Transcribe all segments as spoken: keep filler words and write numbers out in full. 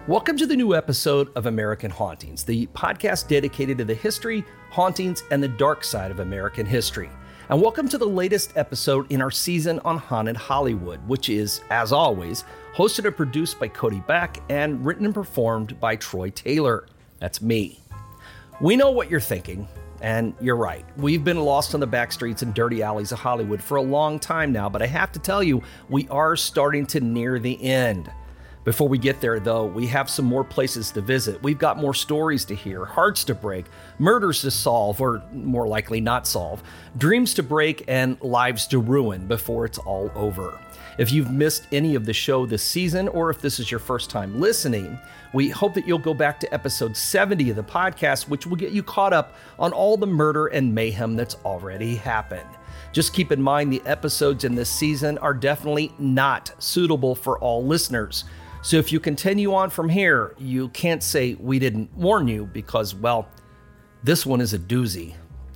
Welcome to the new episode of American Hauntings, the podcast dedicated to the history, hauntings, and the dark side of American history. And welcome to the latest episode in our season on Haunted Hollywood, which is, as always, hosted and produced by Cody Beck and written and performed by Troy Taylor. That's me. We know what you're thinking, and you're right. We've been lost on the back streets and dirty alleys of Hollywood for a long time now, but I have to tell you, we are starting to near the end. Before we get there, though, we have some more places to visit. We've got more stories to hear, hearts to break, murders to solve, or more likely not solve, dreams to break, and lives to ruin before it's all over. If you've missed any of the show this season, or if this is your first time listening, we hope that you'll go back to episode seventy of the podcast, which will get you caught up on all the murder and mayhem that's already happened. Just keep in mind the episodes in this season are definitely not suitable for all listeners. So if you continue on from here, you can't say we didn't warn you because, well, this one is a doozy.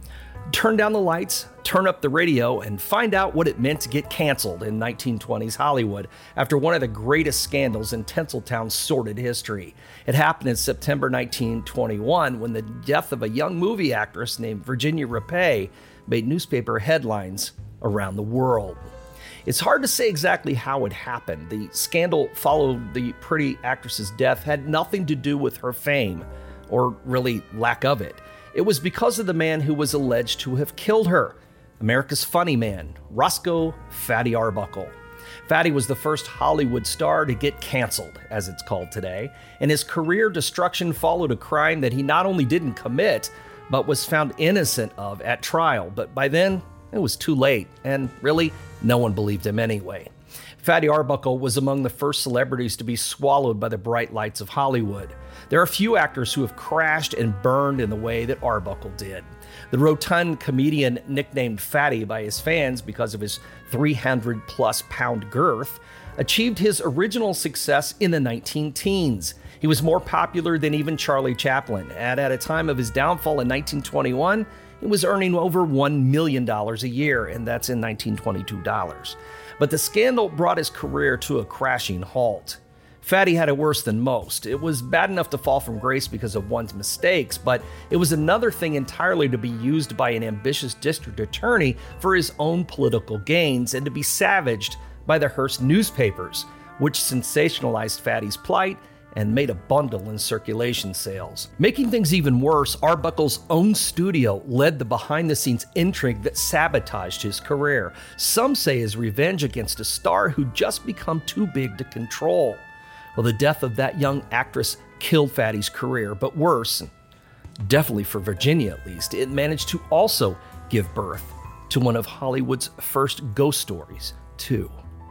Turn down the lights, turn up the radio, and find out what it meant to get canceled in nineteen twenties Hollywood after one of the greatest scandals in Tinseltown's sordid history. It happened in September nineteen twenty-one when the death of a young movie actress named Virginia Rappe made newspaper headlines around the world. It's hard to say exactly how it happened. The scandal following the pretty actress's death had nothing to do with her fame, or really lack of it. It was because of the man who was alleged to have killed her, America's funny man, Roscoe Fatty Arbuckle. Fatty was the first Hollywood star to get canceled, as it's called today, and his career destruction followed a crime that he not only didn't commit, but was found innocent of at trial. But by then, it was too late, and really, no one believed him anyway. Fatty Arbuckle was among the first celebrities to be swallowed by the bright lights of Hollywood. There are few actors who have crashed and burned in the way that Arbuckle did. The rotund comedian, nicknamed Fatty by his fans because of his three hundred plus pound girth, achieved his original success in the nineteen teens. He was more popular than even Charlie Chaplin, and at a time of his downfall in nineteen twenty-one, he was earning over one million dollars a year, and that's in nineteen twenty-two dollars. But the scandal brought his career to a crashing halt. Fatty had it worse than most. It was bad enough to fall from grace because of one's mistakes, but it was another thing entirely to be used by an ambitious district attorney for his own political gains and to be savaged by the Hearst newspapers, which sensationalized Fatty's plight and made a bundle in circulation sales. Making things even worse, Arbuckle's own studio led the behind-the-scenes intrigue that sabotaged his career. Some say his revenge against a star who'd just become too big to control. Well, the death of that young actress killed Fatty's career, but worse, definitely for Virginia at least, it managed to also give birth to one of Hollywood's first ghost stories, too.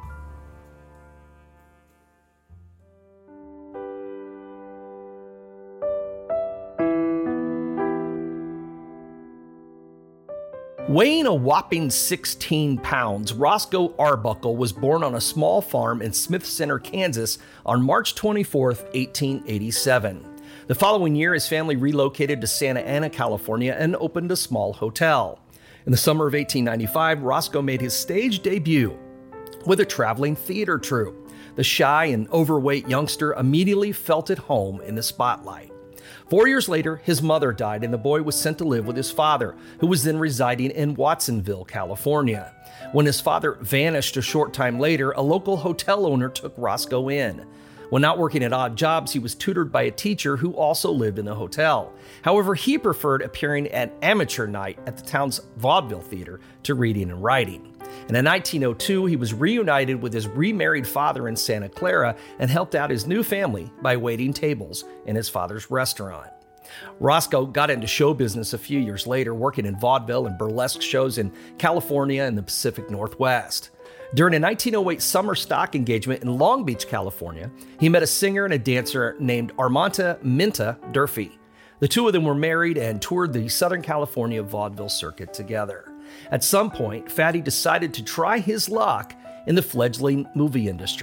Weighing a whopping sixteen pounds, Roscoe Arbuckle was born on a small farm in Smith Center, Kansas on March twenty-fourth, eighteen eighty-seven. The following year, his family relocated to Santa Ana, California, and opened a small hotel. In the summer of eighteen ninety-five, Roscoe made his stage debut with a traveling theater troupe. The shy and overweight youngster immediately felt at home in the spotlight. Four years later, his mother died and the boy was sent to live with his father, who was then residing in Watsonville, California. When his father vanished a short time later, a local hotel owner took Roscoe in. When not working at odd jobs, he was tutored by a teacher who also lived in the hotel. However, he preferred appearing at amateur night at the town's vaudeville theater to reading and writing. And in nineteen oh two, he was reunited with his remarried father in Santa Clara and helped out his new family by waiting tables in his father's restaurant. Roscoe got into show business a few years later, working in vaudeville and burlesque shows in California and the Pacific Northwest. During a nineteen oh eight summer stock engagement in Long Beach, California, he met a singer and a dancer named Armanta Minta Durfee. The two of them were married and toured the Southern California vaudeville circuit together. At some point, Fatty decided to try his luck in the fledgling movie industry.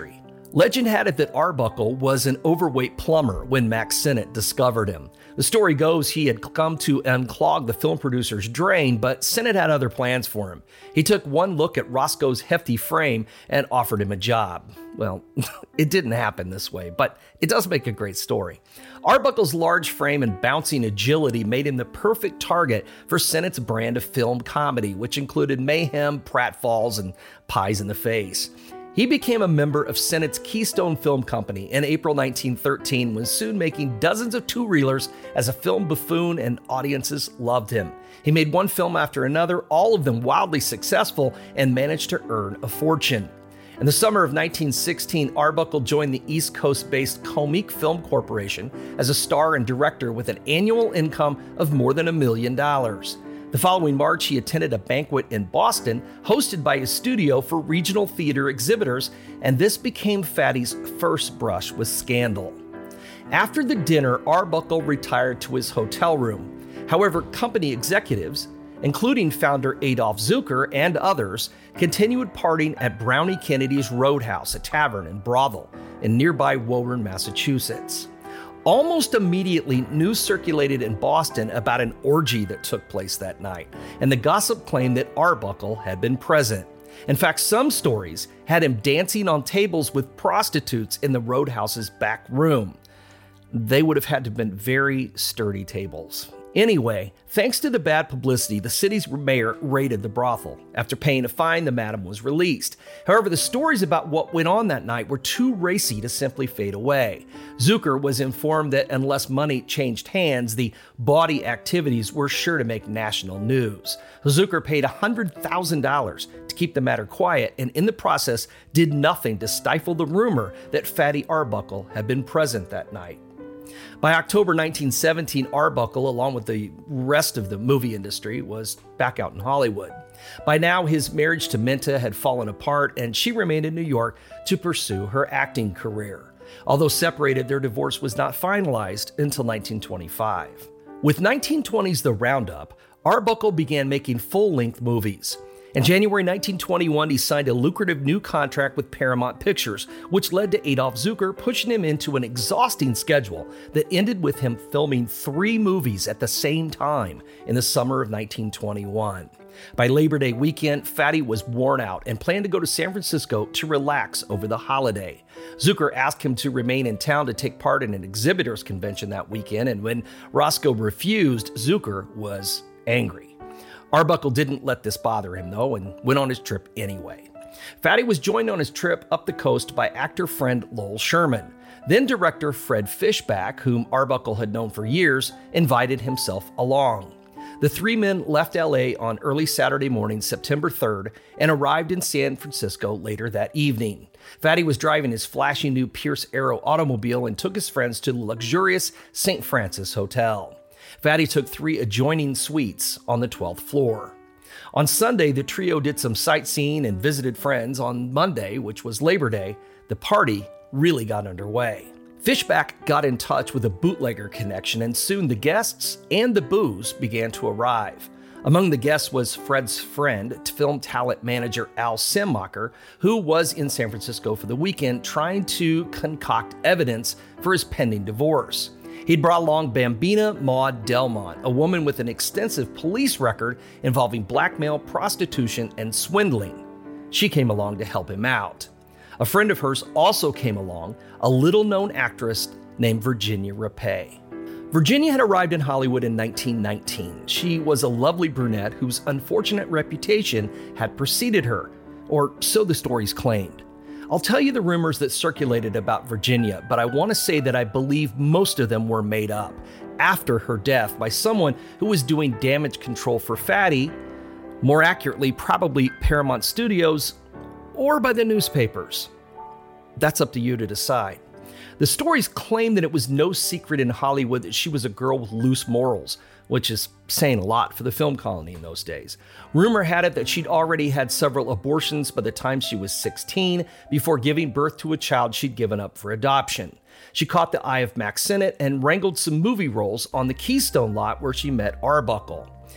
Legend had it that Arbuckle was an overweight plumber when Mack Sennett discovered him. The story goes he had come to unclog the film producer's drain, but Sennett had other plans for him. He took one look at Roscoe's hefty frame and offered him a job. Well, it didn't happen this way, but it does make a great story. Arbuckle's large frame and bouncing agility made him the perfect target for Sennett's brand of film comedy, which included Mayhem, Pratfalls, and Pies in the Face. He became a member of Sennett's Keystone Film Company in April nineteen thirteen, was soon making dozens of two-reelers as a film buffoon, and audiences loved him. He made one film after another, all of them wildly successful, and managed to earn a fortune. In the summer of nineteen sixteen, Arbuckle joined the East Coast-based Comique Film Corporation as a star and director with an annual income of more than a million dollars. The following March, he attended a banquet in Boston, hosted by his studio for regional theater exhibitors, and this became Fatty's first brush with scandal. After the dinner, Arbuckle retired to his hotel room. However, company executives, including founder Adolph Zukor and others, continued partying at Brownie Kennedy's Roadhouse, a tavern and brothel in nearby Woburn, Massachusetts. Almost immediately, news circulated in Boston about an orgy that took place that night, and the gossip claimed that Arbuckle had been present. In fact, some stories had him dancing on tables with prostitutes in the Roadhouse's back room. They would have had to have been very sturdy tables. Anyway, thanks to the bad publicity, the city's mayor raided the brothel. After paying a fine, the madam was released. However, the stories about what went on that night were too racy to simply fade away. Zukor was informed that unless money changed hands, the bawdy activities were sure to make national news. Zukor paid one hundred thousand dollars to keep the matter quiet, and in the process did nothing to stifle the rumor that Fatty Arbuckle had been present that night. By October nineteen seventeen, Arbuckle, along with the rest of the movie industry, was back out in Hollywood. By now, his marriage to Minta had fallen apart, and she remained in New York to pursue her acting career. Although separated, their divorce was not finalized until nineteen twenty-five. With nineteen twenty's The Roundup, Arbuckle began making full-length movies. In January nineteen twenty-one, he signed a lucrative new contract with Paramount Pictures, which led to Adolph Zukor pushing him into an exhausting schedule that ended with him filming three movies at the same time in the summer of nineteen twenty-one. By Labor Day weekend, Fatty was worn out and planned to go to San Francisco to relax over the holiday. Zukor asked him to remain in town to take part in an exhibitors convention that weekend, and when Roscoe refused, Zukor was angry. Arbuckle didn't let this bother him, though, and went on his trip anyway. Fatty was joined on his trip up the coast by actor friend Lowell Sherman. Then director Fred Fishback, whom Arbuckle had known for years, invited himself along. The three men left L A on early Saturday morning, September third, and arrived in San Francisco later that evening. Fatty was driving his flashy new Pierce Arrow automobile and took his friends to the luxurious Saint Francis Hotel. Fatty took three adjoining suites on the twelfth floor. On Sunday, the trio did some sightseeing and visited friends. On Monday, which was Labor Day, the party really got underway. Fishback got in touch with a bootlegger connection, and soon the guests and the booze began to arrive. Among the guests was Fred's friend, film talent manager Al Semmacher, who was in San Francisco for the weekend trying to concoct evidence for his pending divorce. He'd brought along Bambina Maud Delmont, a woman with an extensive police record involving blackmail, prostitution, and swindling. She came along to help him out. A friend of hers also came along, a little-known actress named Virginia Rappe. Virginia had arrived in Hollywood in nineteen nineteen. She was a lovely brunette whose unfortunate reputation had preceded her, or so the stories claimed. I'll tell you the rumors that circulated about Virginia, but I want to say that I believe most of them were made up after her death by someone who was doing damage control for Fatty, more accurately, probably Paramount Studios, or by the newspapers. That's up to you to decide. The stories claim that it was no secret in Hollywood that she was a girl with loose morals, which is saying a lot for the film colony in those days. Rumor had it that she'd already had several abortions by the time she was sixteen, before giving birth to a child she'd given up for adoption. She caught the eye of Mack Sennett and wrangled some movie roles on the Keystone lot where she met Arbuckle.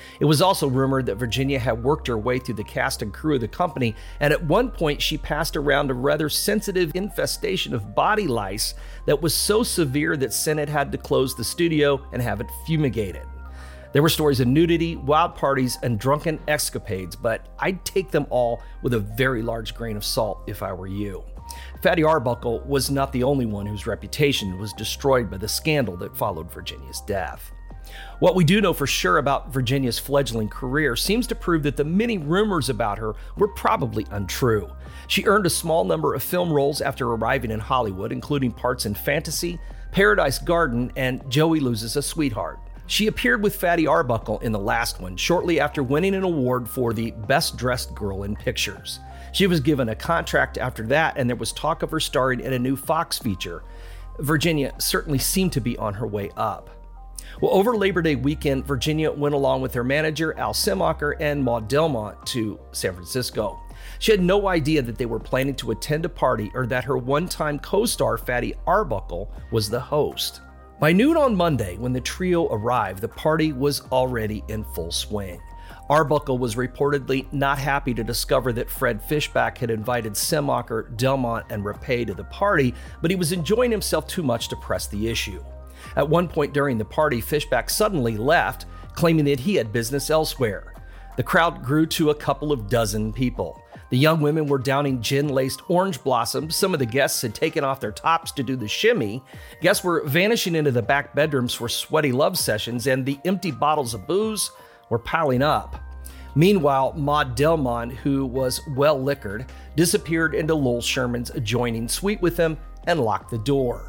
It was also rumored that Virginia had worked her way through the cast and crew of the company, and at one point she passed around a rather sensitive infestation of body lice that was so severe that Sennett had to close the studio and have it fumigated. There were stories of nudity, wild parties, and drunken escapades, but I'd take them all with a very large grain of salt if I were you. Fatty Arbuckle was not the only one whose reputation was destroyed by the scandal that followed Virginia's death. What we do know for sure about Virginia's fledgling career seems to prove that the many rumors about her were probably untrue. She earned a small number of film roles after arriving in Hollywood, including parts in Fantasy, Paradise Garden, and Joey Loses a Sweetheart. She appeared with Fatty Arbuckle in the last one, shortly after winning an award for the Best Dressed Girl in Pictures. She was given a contract after that, and there was talk of her starring in a new Fox feature. Virginia certainly seemed to be on her way up. Well, over Labor Day weekend, Virginia went along with her manager, Al Semacher, and Maud Delmont to San Francisco. She had no idea that they were planning to attend a party or that her one-time co-star, Fatty Arbuckle, was the host. By noon on Monday, when the trio arrived, the party was already in full swing. Arbuckle was reportedly not happy to discover that Fred Fishback had invited Semacher, Delmont, and Rappe to the party, but he was enjoying himself too much to press the issue. At one point during the party, Fishback suddenly left, claiming that he had business elsewhere. The crowd grew to a couple of dozen people. The young women were downing gin-laced orange blossoms. Some of the guests had taken off their tops to do the shimmy. Guests were vanishing into the back bedrooms for sweaty love sessions, and the empty bottles of booze were piling up. Meanwhile, Maud Delmont, who was well liquored, disappeared into Lowell Sherman's adjoining suite with him and locked the door.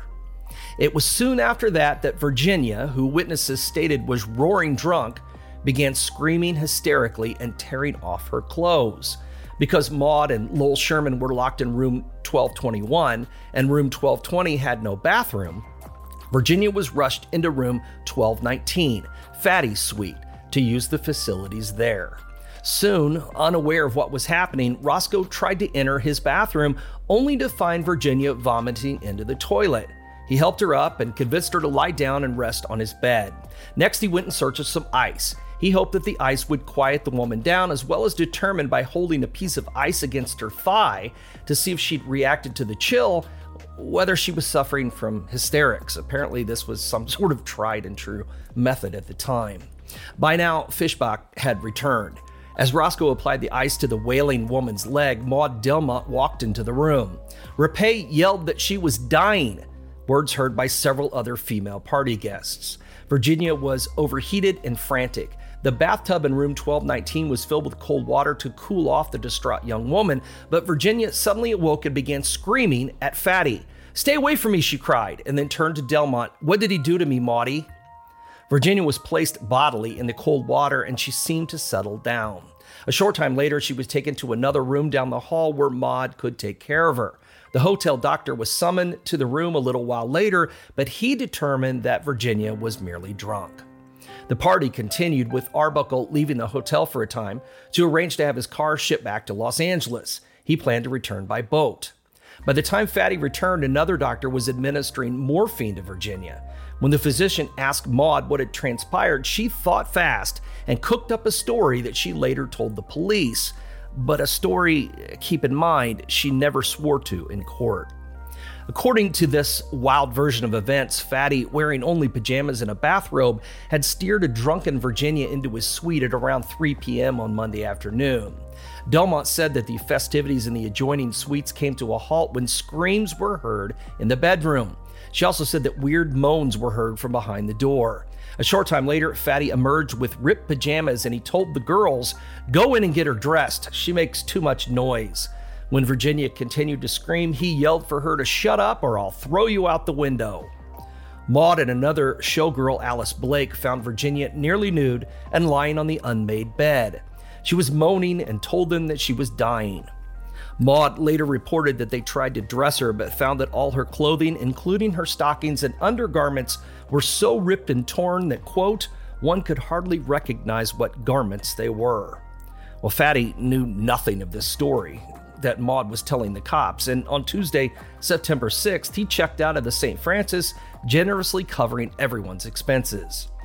It was soon after that that Virginia, who witnesses stated was roaring drunk, began screaming hysterically and tearing off her clothes. Because Maud and Lowell Sherman were locked in room twelve twenty-one and room twelve twenty had no bathroom, Virginia was rushed into room twelve nineteen, Fatty's suite, to use the facilities there. Soon, unaware of what was happening, Roscoe tried to enter his bathroom only to find Virginia vomiting into the toilet. He helped her up and convinced her to lie down and rest on his bed. Next, he went in search of some ice. He hoped that the ice would quiet the woman down, as well as determined by holding a piece of ice against her thigh to see if she'd reacted to the chill, whether she was suffering from hysterics. Apparently, this was some sort of tried and true method at the time. By now, Fishbach had returned. As Roscoe applied the ice to the wailing woman's leg, Maud Delmont walked into the room. Rappe yelled that she was dying, words heard by several other female party guests. Virginia was overheated and frantic. The bathtub in room twelve nineteen was filled with cold water to cool off the distraught young woman, but Virginia suddenly awoke and began screaming at Fatty. "Stay away from me," she cried, and then turned to Delmont. "What did he do to me, Maudie?" Virginia was placed bodily in the cold water, and she seemed to settle down. A short time later, she was taken to another room down the hall where Maud could take care of her. The hotel doctor was summoned to the room a little while later, but he determined that Virginia was merely drunk. The party continued, with Arbuckle leaving the hotel for a time to arrange to have his car shipped back to Los Angeles. He planned to return by boat. By the time Fatty returned, another doctor was administering morphine to Virginia. When the physician asked Maud what had transpired, she thought fast and cooked up a story that she later told the police. But a story, keep in mind, she never swore to in court. According to this wild version of events, Fatty, wearing only pajamas and a bathrobe, had steered a drunken Virginia into his suite at around three p.m. on Monday afternoon. Delmont said that the festivities in the adjoining suites came to a halt when screams were heard in the bedroom. She also said that weird moans were heard from behind the door. A short time later, Fatty emerged with ripped pajamas and he told the girls, "Go in and get her dressed. She makes too much noise." When Virginia continued to scream, he yelled for her to shut up or I'll throw you out the window. Maud and another showgirl, Alice Blake, found Virginia nearly nude and lying on the unmade bed. She was moaning and told them that she was dying. Maud later reported that they tried to dress her but found that all her clothing, including her stockings and undergarments, were so ripped and torn that, quote, one could hardly recognize what garments they were. Well, Fatty knew nothing of this story that Maud was telling the cops, and on Tuesday, September sixth, he checked out of the Saint Francis, generously covering everyone's expenses.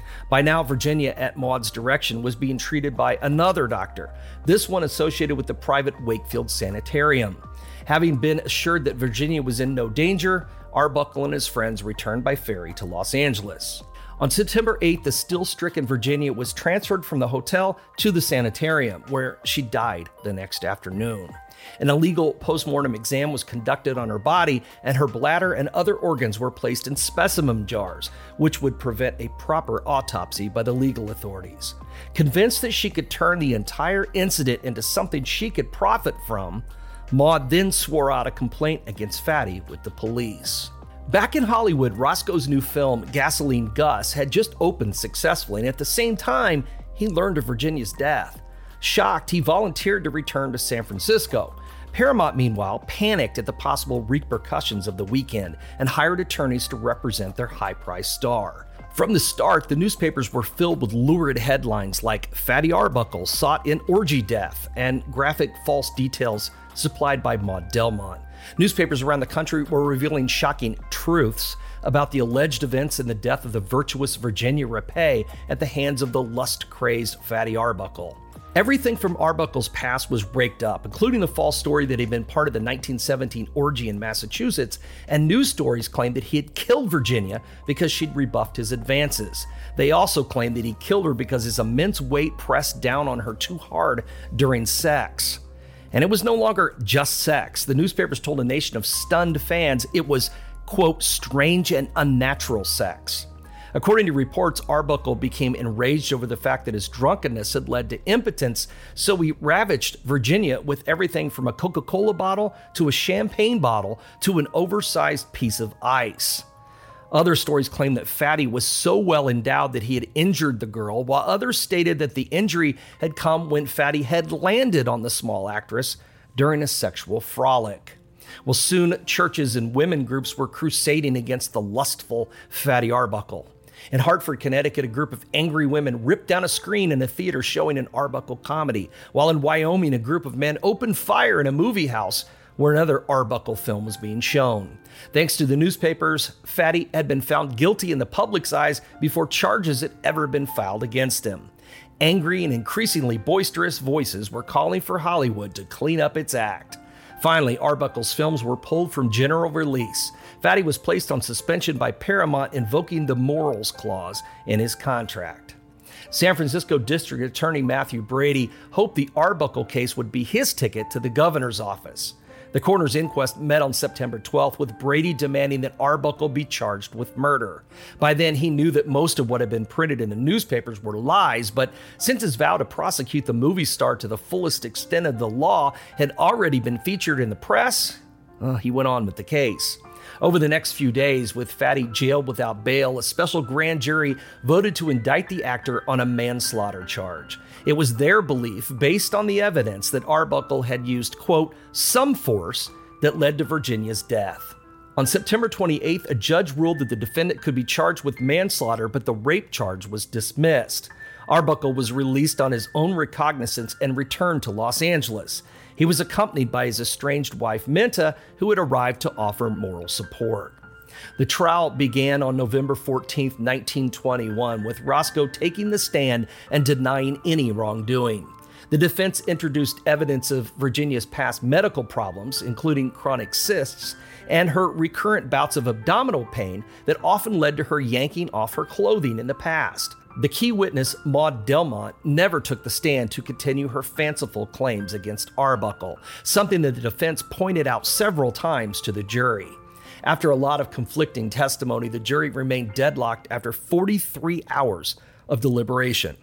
By now, Virginia, at Maude's direction, was being treated by another doctor, this one associated with the private Wakefield Sanitarium. Having been assured that Virginia was in no danger, Arbuckle and his friends returned by ferry to Los Angeles. On September eighth, the still-stricken Virginia was transferred from the hotel to the sanitarium, where she died the next afternoon. An illegal postmortem exam was conducted on her body, and her bladder and other organs were placed in specimen jars, which would prevent a proper autopsy by the legal authorities. Convinced that she could turn the entire incident into something she could profit from, Maude then swore out a complaint against Fatty with the police. Back in Hollywood, Roscoe's new film, Gasoline Gus, had just opened successfully, and at the same time, he learned of Virginia's death. Shocked, he volunteered to return to San Francisco. Paramount, meanwhile, panicked at the possible repercussions of the weekend and hired attorneys to represent their high-priced star. From the start, the newspapers were filled with lurid headlines like Fatty Arbuckle sought in orgy death and graphic false details supplied by Maude Delmont. Newspapers around the country were revealing shocking truths about the alleged events in the death of the virtuous Virginia Rappe at the hands of the lust-crazed Fatty Arbuckle. Everything from Arbuckle's past was raked up, including the false story that he'd been part of the nineteen seventeen orgy in Massachusetts, and news stories claimed that he had killed Virginia because she'd rebuffed his advances. They also claimed that he killed her because his immense weight pressed down on her too hard during sex. And it was no longer just sex. The newspapers told a nation of stunned fans it was, quote, strange and unnatural sex. According to reports, Arbuckle became enraged over the fact that his drunkenness had led to impotence, so he ravaged Virginia with everything from a Coca-Cola bottle to a champagne bottle to an oversized piece of ice. Other stories claim that Fatty was so well endowed that he had injured the girl, while others stated that the injury had come when Fatty had landed on the small actress during a sexual frolic. Well, soon churches and women groups were crusading against the lustful Fatty Arbuckle. In Hartford, Connecticut, a group of angry women ripped down a screen in a theater showing an Arbuckle comedy, while in Wyoming, a group of men opened fire in a movie house where another Arbuckle film was being shown. Thanks to the newspapers, Fatty had been found guilty in the public's eyes before charges had ever been filed against him. Angry and increasingly boisterous voices were calling for Hollywood to clean up its act. Finally, Arbuckle's films were pulled from general release. Fatty was placed on suspension by Paramount, invoking the morals clause in his contract. San Francisco District Attorney Matthew Brady hoped the Arbuckle case would be his ticket to the governor's office. The coroner's inquest met on September twelfth, with Brady demanding that Arbuckle be charged with murder. By then, he knew that most of what had been printed in the newspapers were lies, but since his vow to prosecute the movie star to the fullest extent of the law had already been featured in the press, uh, he went on with the case. Over the next few days, with Fatty jailed without bail, a special grand jury voted to indict the actor on a manslaughter charge. It was their belief, based on the evidence, that Arbuckle had used, quote, some force that led to Virginia's death. On September twenty-eighth, a judge ruled that the defendant could be charged with manslaughter, but the rape charge was dismissed. Arbuckle was released on his own recognizance and returned to Los Angeles. He was accompanied by his estranged wife, Minta, who had arrived to offer moral support. The trial began on November fourteenth, nineteen twenty-one, with Roscoe taking the stand and denying any wrongdoing. The defense introduced evidence of Virginia's past medical problems, including chronic cysts, and her recurrent bouts of abdominal pain that often led to her yanking off her clothing in the past. The key witness, Maude Delmont, never took the stand to continue her fanciful claims against Arbuckle, something that the defense pointed out several times to the jury. After a lot of conflicting testimony, the jury remained deadlocked after forty-three hours of deliberation.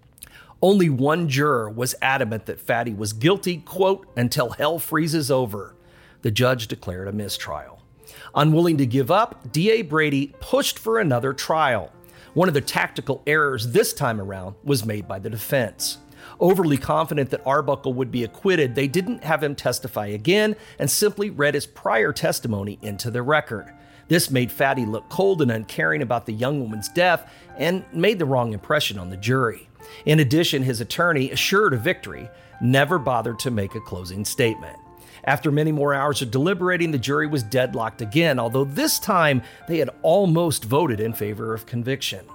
Only one juror was adamant that Fatty was guilty, quote, until hell freezes over. The judge declared a mistrial. Unwilling to give up, D A Brady pushed for another trial. One of the tactical errors this time around was made by the defense. Overly confident that Arbuckle would be acquitted, they didn't have him testify again and simply read his prior testimony into the record. This made Fatty look cold and uncaring about the young woman's death and made the wrong impression on the jury. In addition, his attorney, assured of victory, never bothered to make a closing statement. After many more hours of deliberating, the jury was deadlocked again, although this time they had almost voted in favor of conviction.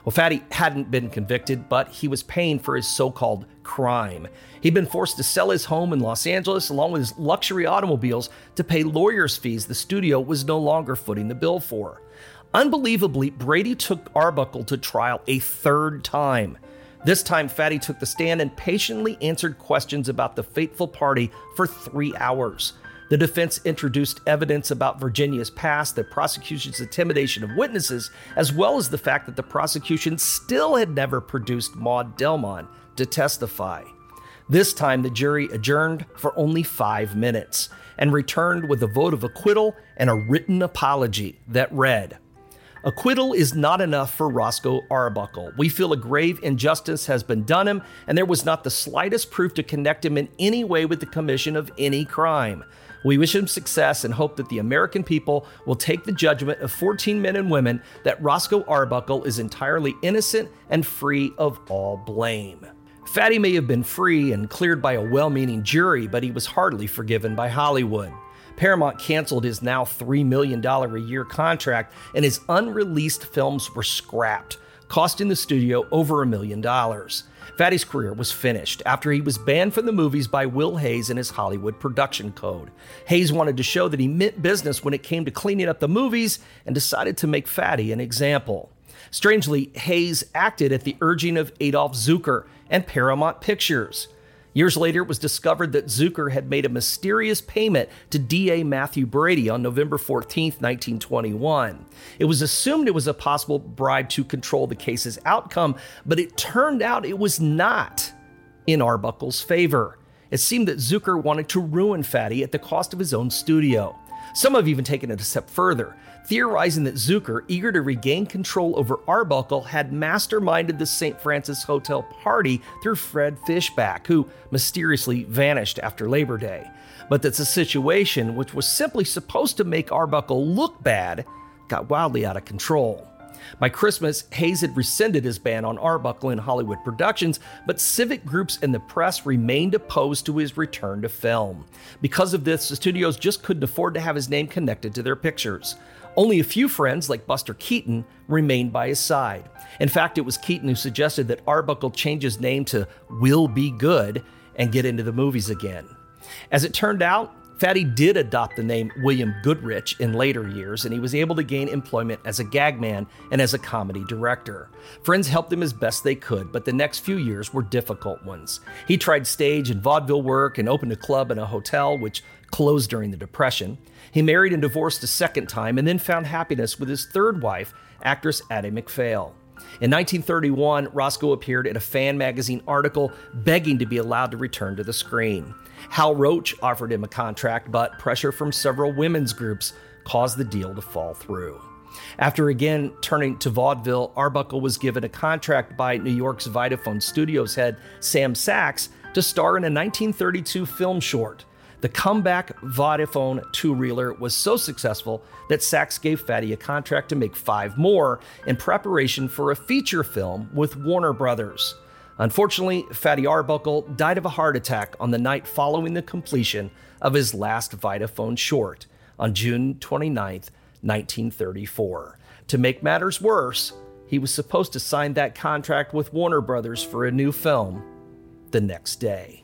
Well, Fatty hadn't been convicted, but he was paying for his so-called crime. He'd been forced to sell his home in Los Angeles along with his luxury automobiles to pay lawyers' fees the studio was no longer footing the bill for. Unbelievably, Brady took Arbuckle to trial a third time. This time, Fatty took the stand and patiently answered questions about the fateful party for three hours. The defense introduced evidence about Virginia's past, the prosecution's intimidation of witnesses, as well as the fact that the prosecution still had never produced Maud Delmon to testify. This time, the jury adjourned for only five minutes and returned with a vote of acquittal and a written apology that read, "Acquittal is not enough for Roscoe Arbuckle. We feel a grave injustice has been done him, and there was not the slightest proof to connect him in any way with the commission of any crime. We wish him success and hope that the American people will take the judgment of fourteen men and women that Roscoe Arbuckle is entirely innocent and free of all blame." Fatty may have been free and cleared by a well-meaning jury, but he was hardly forgiven by Hollywood. Paramount canceled his now three million dollars a year contract, and his unreleased films were scrapped, costing the studio over a million dollars. Fatty's career was finished after he was banned from the movies by Will Hays and his Hollywood production code. Hays wanted to show that he meant business when it came to cleaning up the movies and decided to make Fatty an example. Strangely, Hays acted at the urging of Adolph Zukor and Paramount Pictures. Years later, it was discovered that Zukor had made a mysterious payment to D A Matthew Brady on November fourteenth, nineteen twenty-one. It was assumed it was a possible bribe to control the case's outcome, but it turned out it was not in Arbuckle's favor. It seemed that Zukor wanted to ruin Fatty at the cost of his own studio. Some have even taken it a step further, theorizing that Zukor, eager to regain control over Arbuckle, had masterminded the Saint Francis Hotel party through Fred Fishback, who mysteriously vanished after Labor Day. But that's a situation which was simply supposed to make Arbuckle look bad, got wildly out of control. By Christmas, Hays had rescinded his ban on Arbuckle in Hollywood productions, but civic groups and the press remained opposed to his return to film. Because of this, the studios just couldn't afford to have his name connected to their pictures. Only a few friends, like Buster Keaton, remained by his side. In fact, it was Keaton who suggested that Arbuckle change his name to Will Be Good and get into the movies again. As it turned out, Fatty did adopt the name William Goodrich in later years, and he was able to gain employment as a gag man and as a comedy director. Friends helped him as best they could, but the next few years were difficult ones. He tried stage and vaudeville work and opened a club and a hotel, which closed during the Depression. He married and divorced a second time and then found happiness with his third wife, actress Addie McPhail. In nineteen thirty-one, Roscoe appeared in a fan magazine article begging to be allowed to return to the screen. Hal Roach offered him a contract, but pressure from several women's groups caused the deal to fall through. After again turning to vaudeville, Arbuckle was given a contract by New York's Vitaphone Studios head Sam Sachs to star in a nineteen thirty-two film short. The comeback Vitaphone two-reeler was so successful that Sachs gave Fatty a contract to make five more in preparation for a feature film with Warner Brothers. Unfortunately, Fatty Arbuckle died of a heart attack on the night following the completion of his last Vitaphone short on June twenty-ninth, nineteen thirty-four. To make matters worse, he was supposed to sign that contract with Warner Brothers for a new film the next day.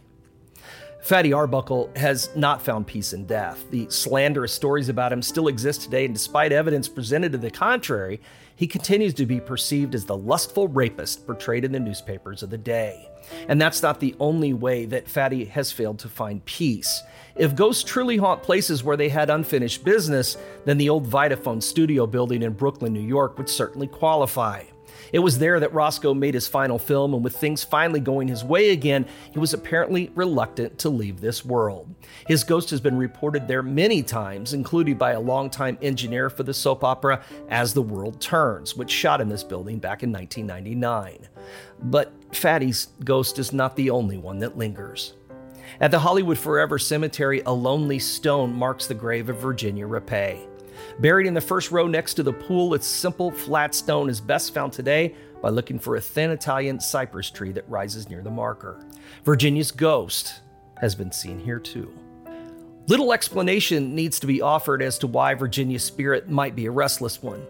Fatty Arbuckle has not found peace in death. The slanderous stories about him still exist today, and despite evidence presented to the contrary, he continues to be perceived as the lustful rapist portrayed in the newspapers of the day. And that's not the only way that Fatty has failed to find peace. If ghosts truly haunt places where they had unfinished business, then the old Vitaphone studio building in Brooklyn, New York would certainly qualify. It was there that Roscoe made his final film, and with things finally going his way again, he was apparently reluctant to leave this world. His ghost has been reported there many times, including by a longtime engineer for the soap opera As the World Turns, which shot in this building back in nineteen ninety-nine. But Fatty's ghost is not the only one that lingers. At the Hollywood Forever Cemetery, a lonely stone marks the grave of Virginia Rappe. Buried in the first row next to the pool, its simple, flat stone is best found today by looking for a thin Italian cypress tree that rises near the marker. Virginia's ghost has been seen here too. Little explanation needs to be offered as to why Virginia's spirit might be a restless one.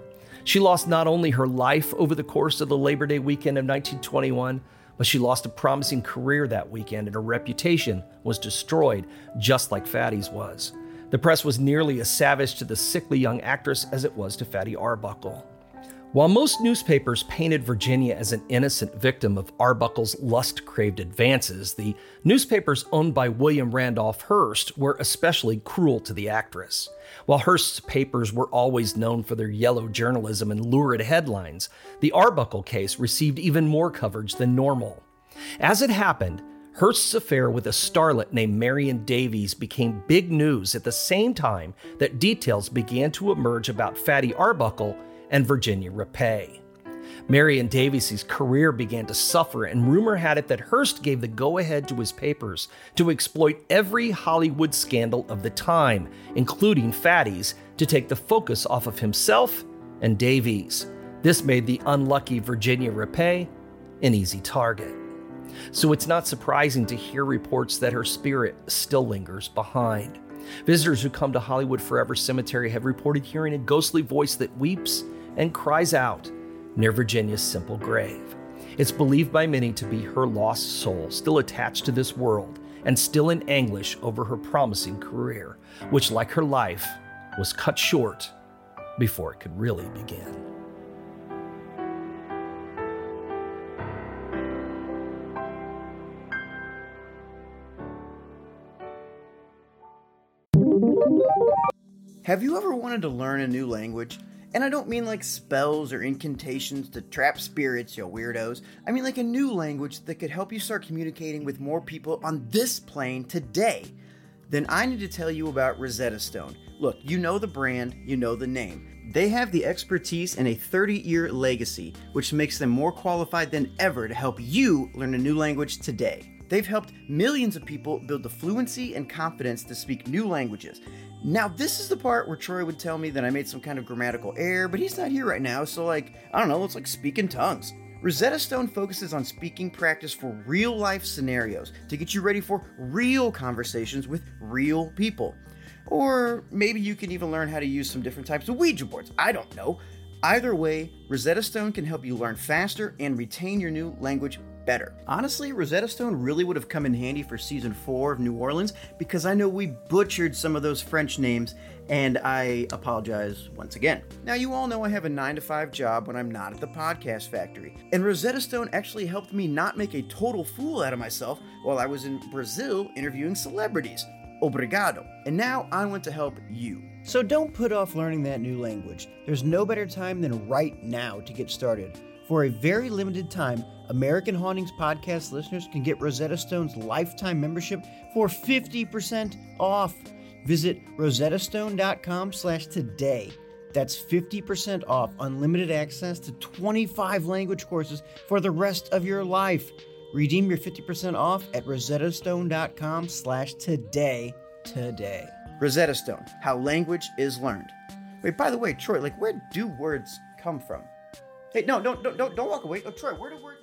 She lost not only her life over the course of the Labor Day weekend of nineteen twenty-one, but she lost a promising career that weekend, and her reputation was destroyed, just like Fatty's was. The press was nearly as savage to the sickly young actress as it was to Fatty Arbuckle. While most newspapers painted Virginia as an innocent victim of Arbuckle's lust-craved advances, the newspapers owned by William Randolph Hearst were especially cruel to the actress. While Hearst's papers were always known for their yellow journalism and lurid headlines, the Arbuckle case received even more coverage than normal. As it happened, Hearst's affair with a starlet named Marion Davies became big news at the same time that details began to emerge about Fatty Arbuckle and Virginia Rappe. Marion Davies' career began to suffer, and rumor had it that Hearst gave the go-ahead to his papers to exploit every Hollywood scandal of the time, including Fatty's, to take the focus off of himself and Davies. This made the unlucky Virginia Rappe an easy target. So it's not surprising to hear reports that her spirit still lingers behind. Visitors who come to Hollywood Forever Cemetery have reported hearing a ghostly voice that weeps and cries out near Virginia's simple grave. It's believed by many to be her lost soul, still attached to this world and still in anguish over her promising career, which, like her life, was cut short before it could really begin. Have you ever wanted to learn a new language? And I don't mean like spells or incantations to trap spirits, you weirdos. I mean like a new language that could help you start communicating with more people on this plane today. Then I need to tell you about Rosetta Stone. Look, you know the brand, you know the name. They have the expertise and a thirty-year legacy, which makes them more qualified than ever to help you learn a new language today. They've helped millions of people build the fluency and confidence to speak new languages. Now, this is the part where Troy would tell me that I made some kind of grammatical error, but he's not here right now, so like, I don't know, it's like speaking tongues. Rosetta Stone focuses on speaking practice for real-life scenarios to get you ready for real conversations with real people. Or maybe you can even learn how to use some different types of Ouija boards. I don't know. Either way, Rosetta Stone can help you learn faster and retain your new language better. Honestly, Rosetta Stone really would have come in handy for season four of New Orleans because I know we butchered some of those French names, and I apologize once again. Now, you all know I have a nine to five job when I'm not at the podcast factory, and Rosetta Stone actually helped me not make a total fool out of myself while I was in Brazil interviewing celebrities. Obrigado. And now I want to help you. So don't put off learning that new language. There's no better time than right now to get started. For a very limited time, American Hauntings podcast listeners can get Rosetta Stone's lifetime membership for fifty percent off. Visit rosettastone.com slash today. That's fifty percent off unlimited access to twenty-five language courses for the rest of your life. Redeem your fifty percent off at rosettastone.com slash today today. Rosetta Stone, how language is learned. Wait, by the way, Troy, like, where do words come from? Hey, no, don't, don't, don't, don't walk away. Oh, Troy, where do words...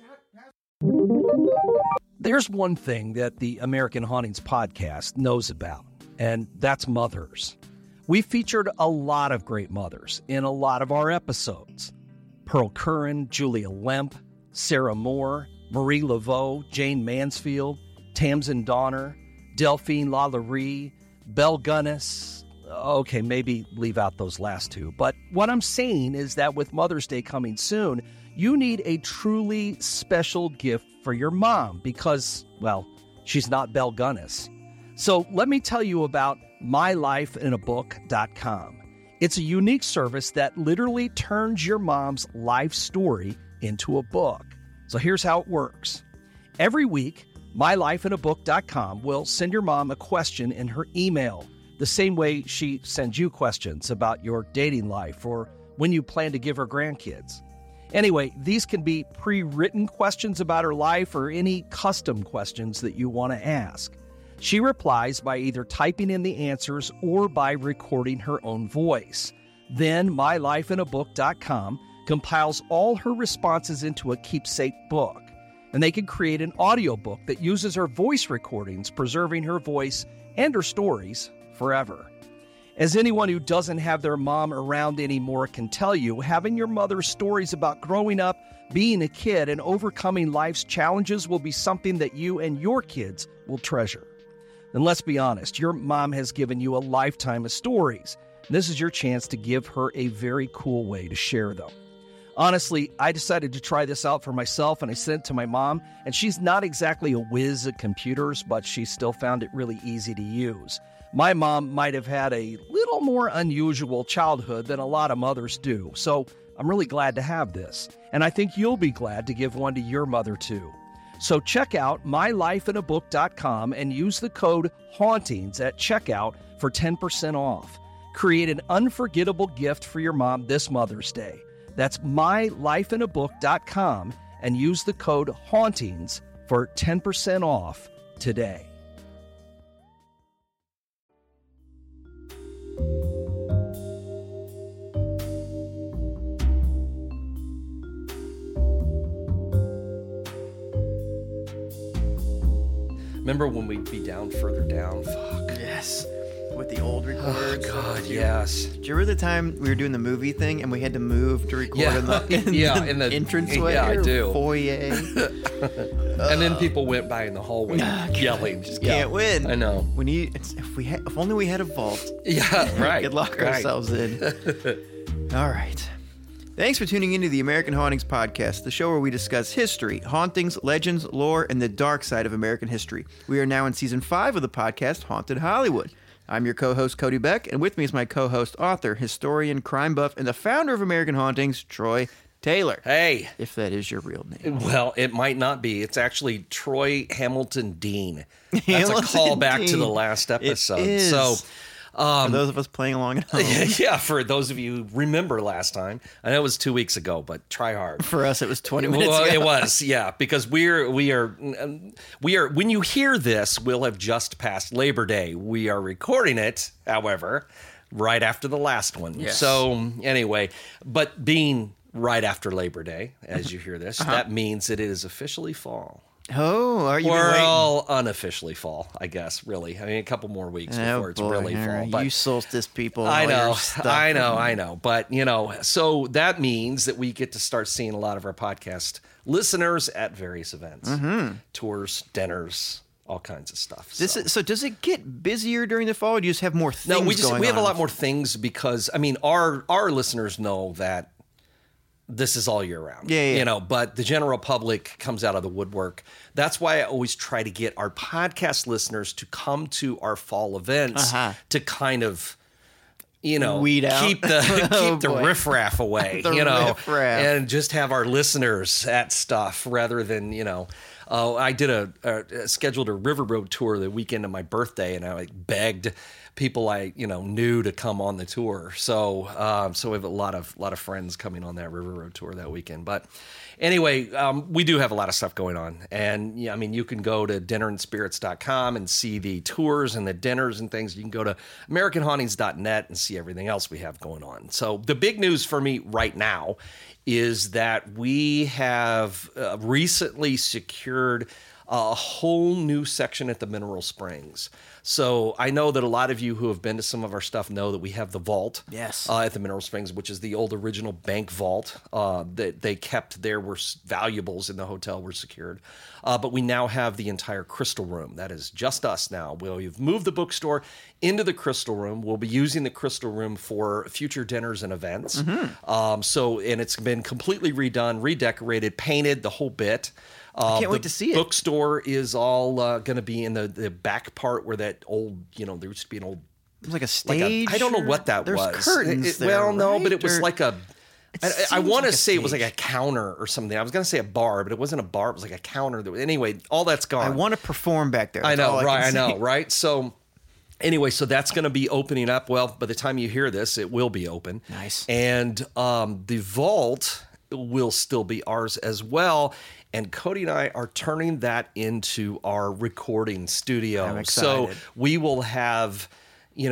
There's one thing that the American Hauntings podcast knows about, and that's mothers. We featured a lot of great mothers in a lot of our episodes. Pearl Curran, Julia Lemp, Sarah Moore, Marie Laveau, Jane Mansfield, Tamsin Donner, Delphine Lalaurie, Belle Gunness. Okay, maybe leave out those last two. But what I'm saying is that with Mother's Day coming soon, you need a truly special gift for your mom because, well, she's not Belle Gunness. So let me tell you about my life in a book dot com. It's a unique service that literally turns your mom's life story into a book. So here's how it works. Every week, my life in a book dot com will send your mom a question in her email, the same way she sends you questions about your dating life or when you plan to give her grandkids. Anyway, these can be pre-written questions about her life or any custom questions that you want to ask. She replies by either typing in the answers or by recording her own voice. Then my life in a book dot com compiles all her responses into a keepsake book, and they can create an audiobook that uses her voice recordings, preserving her voice and her stories forever. As anyone who doesn't have their mom around anymore can tell you, having your mother's stories about growing up, being a kid, and overcoming life's challenges will be something that you and your kids will treasure. Then let's be honest, your mom has given you a lifetime of stories. This is your chance to give her a very cool way to share them. Honestly, I decided to try this out for myself, and I sent it to my mom, and she's not exactly a whiz at computers, but she still found it really easy to use. My mom might have had a little more unusual childhood than a lot of mothers do, so I'm really glad to have this, and I think you'll be glad to give one to your mother too. So check out my life in a book dot com and use the code HAUNTINGS at checkout for ten percent off. Create an unforgettable gift for your mom this Mother's Day. That's my life in a book dot com and use the code HAUNTINGS for ten percent off today. Remember when we'd be down further down? Fuck. Yes. With the old recorders. Oh, God, Did you- yes. Do you remember the time we were doing the movie thing and we had to move to record Yeah, in the, in yeah, the in the- entranceway? yeah, I or do. Foyer. And then people went by in the hallway yelling. Just Yeah, can't win. I know. We need. It's, if we had, if only we had a vault. Yeah, right. We could lock right. ourselves in. All right. Thanks for tuning into the American Hauntings Podcast, the show where we discuss history, hauntings, legends, lore, and the dark side of American history. We are now in season five of the podcast, Haunted Hollywood. I'm your co-host, Cody Beck, and with me is my co-host, author, historian, crime buff, and the founder of American Hauntings, Troy Taylor. Hey. If that is your real name. Well, it might not be. It's actually Troy Hamilton Dean. That's Hamilton a callback to Dean. the last episode. It is. So, um, For those of us playing along at home. yeah, for those of you who remember last time, I know it was two weeks ago, but try hard. For us, it was twenty minutes Well, ago. it was, yeah, because we're we are we are. When you hear this, we'll have just passed Labor Day. We are recording it, however, right after the last one. Yes. So anyway, but being right after Labor Day, as you hear this, Uh-huh. that means that it is officially fall. Oh, are you been waiting? Well, unofficially fall, I guess. Really, I mean, a couple more weeks Oh, before it's boy. really All fall. right. But you solstice people. and I all your know, stuff. I know, I know. But, you know, so that means that we get to start seeing a lot of our podcast listeners at various events, Mm-hmm. tours, dinners, all kinds of stuff. This so. is, so does it get busier during the fall, or do you just have more things no, we just going we have a on? lot more things because, I mean, our our listeners know that this is all year round. Yeah, yeah. You know, but the general public comes out of the woodwork. That's why I always try to get our podcast listeners to come to our fall events Uh-huh. to kind of, you know, Weed out. keep the keep Oh, the boy. riffraff away, The you know, riffraff. and just have our listeners at stuff rather than, you know, oh, I did a, a scheduled a River Road tour the weekend of my birthday, and I like begged people I you know knew to come on the tour. So um, so we have a lot of lot of friends coming on that River Road tour that weekend. But anyway, um, we do have a lot of stuff going on, and yeah, I mean, you can go to dinner and spirits dot com and see the tours and the dinners and things. You can go to american hauntings dot net and see everything else we have going on. So the big news for me right now is that we have uh, recently secured a whole new section at the Mineral Springs. So I know that a lot of you who have been to some of our stuff know that we have the vault Yes. uh, at the Mineral Springs, which is the old original bank vault uh, that they kept there where s- valuables in the hotel were secured. Uh, but we now have the entire Crystal Room. That is just us now. We've moved the bookstore into the Crystal Room. We'll be using the Crystal Room for future dinners and events. Mm-hmm. Um, so, and it's been completely redone, redecorated, painted, the whole bit. Uh, can't wait the to see it. Bookstore is all uh, going to be in the, the back part where that old, you know, there used to be an old, It was like a like stage. a, I don't know or- what that There's was. curtains It- it- there, well, no, but it right? was Or- like a. It I, I seems want to like a say it was like stage. a counter or something. I was going to say a bar, but it wasn't a bar. It was like a counter. That was, anyway, all that's gone. I want to perform back there. I That's know, all right? I can know, say. right? So, anyway, so that's going to be opening up. Well, by the time you hear this, it will be open. Nice. And um, the vault will still be ours as well. And Cody and I are turning that into our recording studio. I'm So excited. we will have, you know,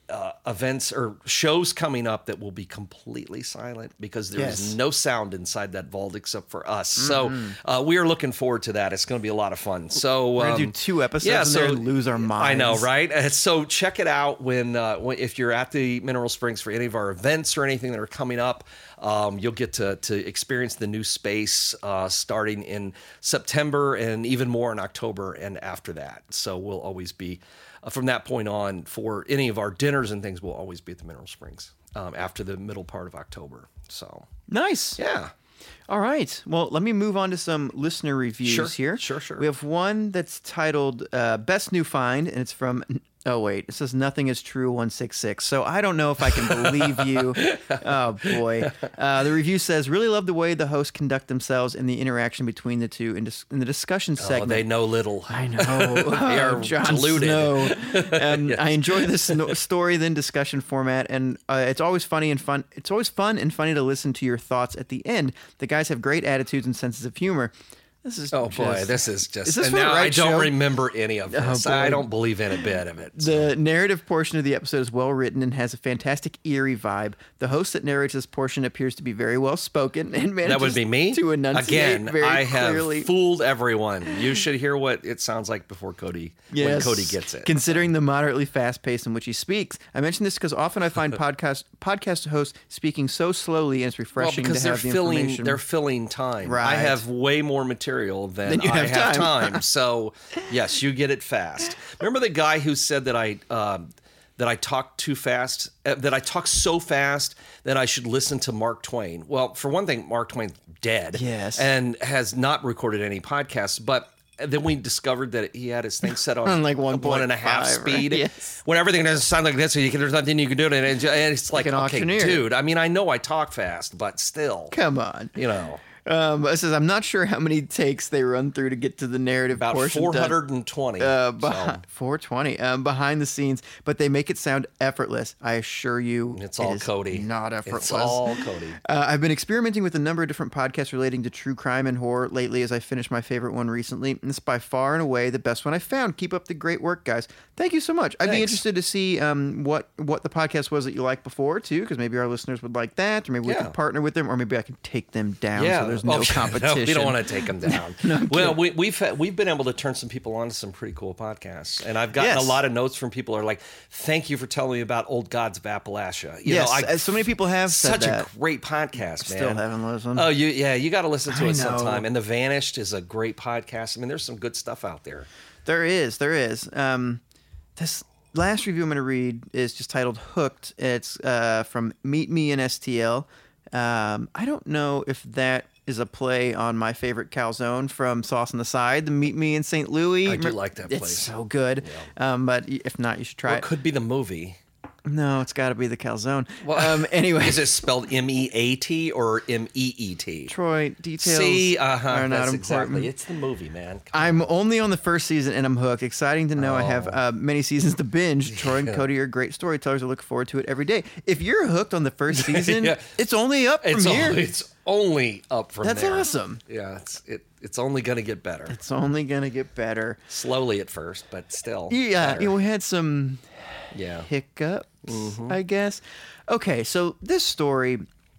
uh, events or shows coming up that will be completely silent because there Yes. is no sound inside that vault except for us. So uh, we are looking forward to that. It's going to be a lot of fun. So We're gonna um, do two episodes yeah, in so there and lose our minds. I know, right? Uh, So check it out when, uh, when if you're at the Mineral Springs for any of our events or anything that are coming up. Um, you'll get to to experience the new space uh, starting in September and even more in October and after that. So we'll always be uh, from that point on for any of our dinners and things. We'll always be at the Mineral Springs um, after the middle part of October. So Nice. yeah. All right. Well, let me move on to some listener reviews Sure, here. sure, sure. We have one that's titled uh, Best New Find, and it's from, oh, wait, it says Nothing is True one sixty-six. So I don't know if I can believe you. Oh, boy. Uh, the review says, really love the way the hosts conduct themselves and the interaction between the two in, dis- in the discussion Oh, segment. they know little. I know. They are Oh, Jon deluded. Snow. Um, I enjoy this no- story then discussion format, and uh, it's always funny and fun. It's always fun and funny to listen to your thoughts at the end. The guys have great attitudes and senses of humor. This is Oh just, boy, this is just. Is this and for the now I right don't show? remember any of this. boy. I don't believe in a bit of it. so. The narrative portion of the episode is well written and has a fantastic eerie vibe. The host that narrates this portion appears to be very well spoken and manages That would be me. to enunciate Again, very I have clearly. fooled everyone. You should hear what it sounds like before Cody. When Yes. Cody gets it. Considering the moderately fast pace in which he speaks. I mention this because often I find podcast podcast hosts speaking so slowly, and it's well, refreshing because to they're have the filling. information. They're filling time. I Right. have way more material than Than you I have have time. time. So yes, you get it fast. Remember the guy who said that I. Um, that I talk too fast, uh, that I talk so fast that I should listen to Mark Twain. Well, for one thing, Mark Twain's dead. Yes. And has not recorded any podcasts, but then we discovered that he had his thing set on, On, like, one one and a half point five, right? speed. Yes. When everything doesn't sound like this, so you can, there's nothing you can do. And it's, and it's like, an okay, auctioneer. dude, I mean, I know I talk fast, but still, Come on. you know, Um, it says, I'm not sure how many takes they run through to get to the narrative about portion. four done. hundred twenty. Uh, so. behi- four twenty um, behind the scenes, but they make it sound effortless. I assure you, It's it all is Cody. Not effortless. It's all Cody. Uh, I've been experimenting with a number of different podcasts relating to true crime and horror lately as I finished my favorite one recently. And it's by far and away the best one I found. Keep up the great work, guys. Thank you so much. I'd be Thanks. interested to see um, what, what the podcast was that you liked before, too, because maybe our listeners would like that, or maybe we Yeah. could partner with them, or maybe I can take them down Yeah, so there's no Oh, competition. we don't want to take them down. well, we, we've had, we've been able to turn some people on to some pretty cool podcasts, and I've gotten Yes. a lot of notes from people who are like, "Thank you for telling me about Old Gods of Appalachia." You Yes, know, I, as so many people have said such that. a great podcast, man. Still haven't listened. Oh, you yeah, you got to listen to I it know. sometime. And The Vanished is a great podcast. I mean, there's some good stuff out there. There is, there is. Um, this last review I'm going to read is just titled "Hooked." It's uh, from Meet Me in S T L. Um, I don't know if that is a play on my favorite calzone from Sauce on the Side, the Meet Me in Saint Louis. I do like that It's place. so good. Um, but if not, you should try Or it it. could be the movie. No, it's got to be the calzone. um, anyway, Is it spelled M E A T or M E E T? Troy, details See, uh huh. are not That's important. exactly. It's the movie, man. Come I'm only on the first season and I'm hooked. Exciting to know I have uh, many seasons to binge. Troy and Cody are great storytellers. I look forward to it every day. If you're hooked on the first season, Yeah. it's only up from It's here. only, it's only up from That's there. awesome. Yeah, it's it, it's only going to get better. It's only gonna get better. Slowly at first, but still. Yeah, better. you know, we had some yeah. hiccups, Mm-hmm. I guess. Okay, so this story,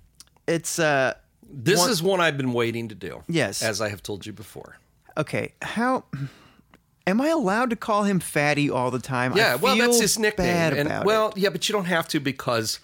it's uh, This one- is one I've been waiting to do. Yes. as I have told you before. okay. How am I allowed to call him Fatty all the time? I Yeah, well, that's feel his nickname. Bad and about well, it. yeah, but you don't have to because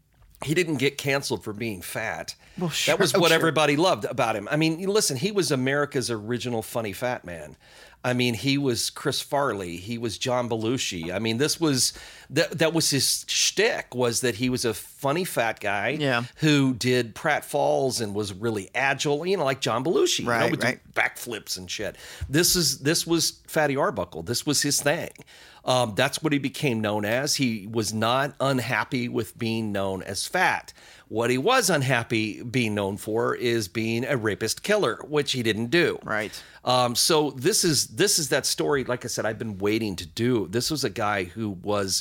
he didn't get canceled for being fat. Well, sure. That was Oh, what sure. everybody loved about him. I mean, you listen, he was America's original funny fat man. I mean, he was Chris Farley. He was John Belushi. I mean, this was that that was his shtick, was that he was a funny fat guy Yeah. who did pratfalls and was really agile, you know, like John Belushi, you know, Right, would do right. backflips and shit. This is this was Fatty Arbuckle. This was his thing. Um, that's what he became known as. He was not unhappy with being known as fat. What he was unhappy being known for is being a rapist killer, which he didn't do. Right. Um, so this is this is that story. Like I said, I've been waiting to do. This was a guy who was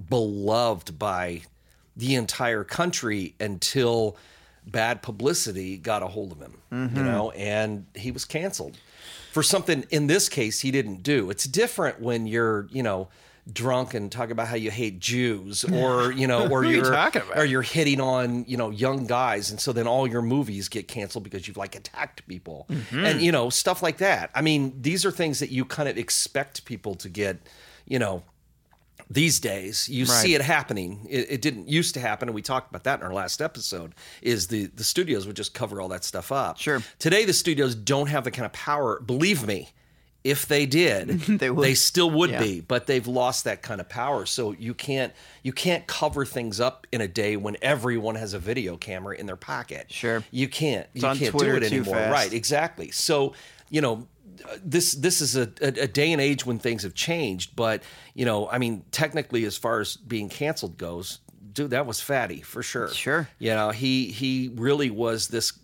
beloved by the entire country until bad publicity got a hold of him. Mm-hmm. You know, and he was canceled for something. In this case, he didn't do. It's different when you're, you know, drunk and talk about how you hate Jews, or you know, or Who are you you're talking about? or you're hitting on you know young guys, and so then all your movies get canceled because you've like attacked people, Mm-hmm. and you know stuff like that. I mean, these are things that you kind of expect people to get, you know. These days, you Right. see it happening. It, it didn't used to happen, and we talked about that in our last episode. Is the the studios would just cover all that stuff up. Sure. Today, the studios don't have the kind of power. Believe me, if they did, They would. still would Yeah. be, but they've lost that kind of power. So you can't you can't cover things up in a day when everyone has a video camera in their pocket. Sure. You can't. It's you on can't Twitter do it too anymore. fast. Right. Exactly. So you know. This this is a, a, a day and age when things have changed, but you know, I mean, technically, as far as being canceled goes, dude, that was Fatty for sure. Sure. You know, he he really was this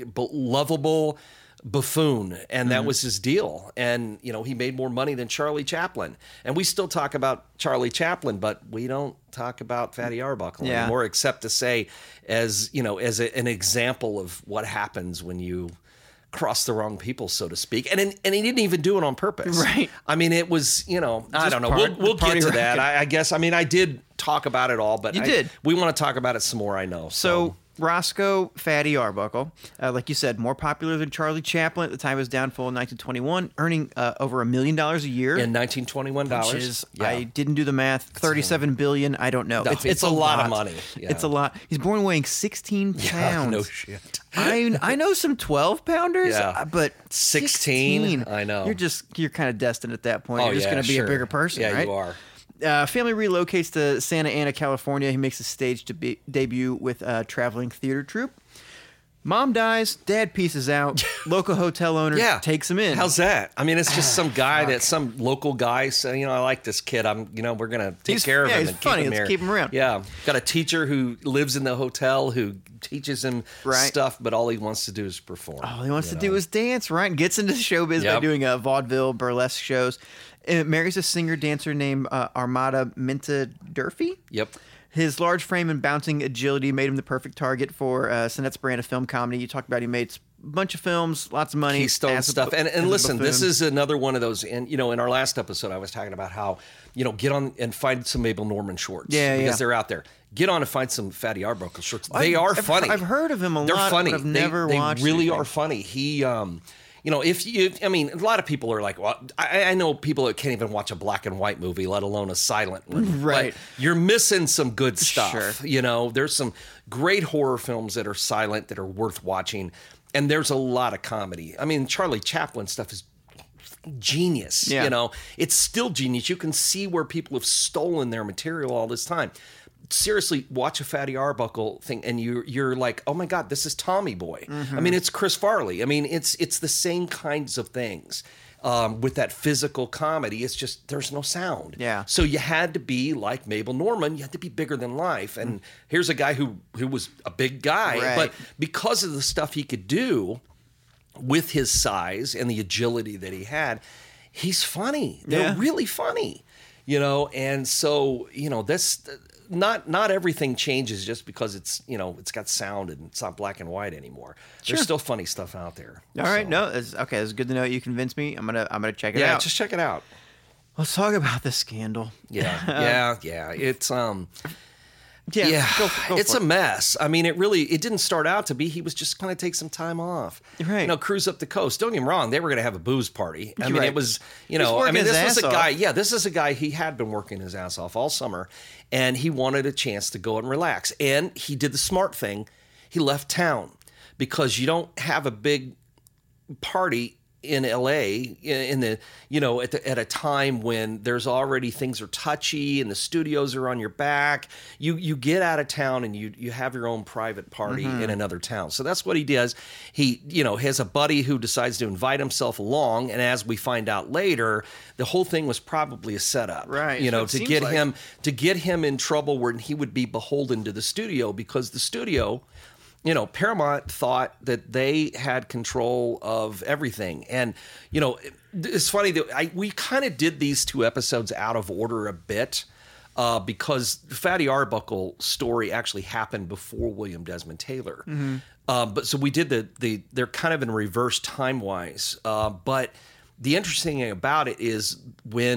lovable buffoon, and that Mm-hmm. was his deal. And you know, he made more money than Charlie Chaplin, and we still talk about Charlie Chaplin, but we don't talk about Fatty Arbuckle Yeah. anymore, except to say, as you know, as a, an example of what happens when you cross the wrong people, so to speak. And and he didn't even do it on purpose. Right. I mean, it was, you know, I Just don't know. part- we'll we'll the party get to that. racket. I, I guess. I mean, I did talk about it all, but You I- did. We want to talk about it some more, I know. So Roscoe Fatty Arbuckle, uh, like you said, more popular than Charlie Chaplin at the time of his downfall in nineteen twenty-one, earning uh, over a million dollars a year. in nineteen twenty-one dollars, Which is, I didn't do the math, thirty-seven billion. I don't know. No, it's a lot of money. Yeah. It's a lot. He's born weighing sixteen pounds. no shit. I I know some twelve pounders, Yeah. uh, but sixteen? sixteen, I know. You're just you're kind of destined at that point. Oh, you're just yeah, going to be sure. a bigger person, Yeah, right? you are. Uh, family relocates to Santa Ana, California. He makes his stage deb- debut with a traveling theater troupe. Mom dies, dad pieces out. Local hotel owner Yeah, takes him in. How's that? I mean, it's just some guy fuck. that some local guy said, you know, I like this kid. I'm, you know, we're gonna take He's- care of yeah, him he's and funny. keep him Let's here. keep him around. Yeah, got a teacher who lives in the hotel who teaches him Right. stuff, but all he wants to do is perform. All he wants you to know? do is dance, right? And gets into showbiz by Yep. doing uh, vaudeville, burlesque shows. Uh, marries a singer-dancer named uh, Armada Minta Durfee. Yep. His large frame and bouncing agility made him the perfect target for uh, Sinette's brand of film comedy. You talked about he made a bunch of films, lots of money. Keystone as a stuff. bu- And as and a listen, this buffoon. is another one of those. And you know, in our last episode, I was talking about how you know get on and find some Mabel Normand shorts. Yeah, because yeah. they're out there. Get on and find some Fatty Arbuckle shorts. They I've- are I've- funny. I've heard of him a They're lot, funny. but I've They- never they watched really anything. are funny. He, um, you know, if you, I mean, a lot of people are like, well, I, I know people that can't even watch a black and white movie, let alone a silent one. Right. But you're missing some good stuff. Sure. You know, there's some great horror films that are silent that are worth watching, and there's a lot of comedy. I mean, Charlie Chaplin stuff is genius. Yeah. You know, it's still genius. You can see where people have stolen their material all this time. Seriously, watch a Fatty Arbuckle thing, and you're you're like, oh my god, this is Tommy Boy. Mm-hmm. I mean, it's Chris Farley. I mean, it's it's the same kinds of things. Um, with that physical comedy, it's just there's no sound. Yeah. So you had to be like Mabel Normand. You had to be bigger than life. And here's a guy who who was a big guy, Right. but because of the stuff he could do with his size and the agility that he had, he's funny. They're Yeah. really funny, you know. And so, you know, this not not everything changes just because it's you know it's got sound and it's not black and white anymore. Sure. There's still funny stuff out there. All right, So, no, it's, okay, it's good to know you convinced me. I'm gonna I'm gonna check it yeah, out. just check it out. Let's talk about the scandal. Yeah, yeah, yeah. It's um. Yeah, Yeah, go, go it's for a it. mess. I mean, it really it didn't start out to be. He was just going to take some time off, Right. You know, cruise up the coast. Don't get me wrong; they were going to have a booze party. I You're mean, right. it was you He was know, I working mean, his this was ass a guy. off. Yeah, this is a guy. He had been working his ass off all summer, and he wanted a chance to go and relax. And he did the smart thing. He left town because you don't have a big party in L A in, in the you know at the, at a time when there's already things are touchy and the studios are on your back. You you get out of town and you you have your own private party Mm-hmm. in another town. So that's what he does. He you know has a buddy who decides to invite himself along, and as we find out later, the whole thing was probably a setup, Right, You know, so to it seems get like. him to get him in trouble where he would be beholden to the studio because the studio. You know, Paramount thought that they had control of everything. And, you know, it's funny that I, we kind of did these two episodes out of order a bit uh, because Fatty Arbuckle story actually happened before William Desmond Taylor. Mm-hmm. Uh, but so we did the, the, they're kind of in reverse time-wise. Uh, but the interesting thing about it is when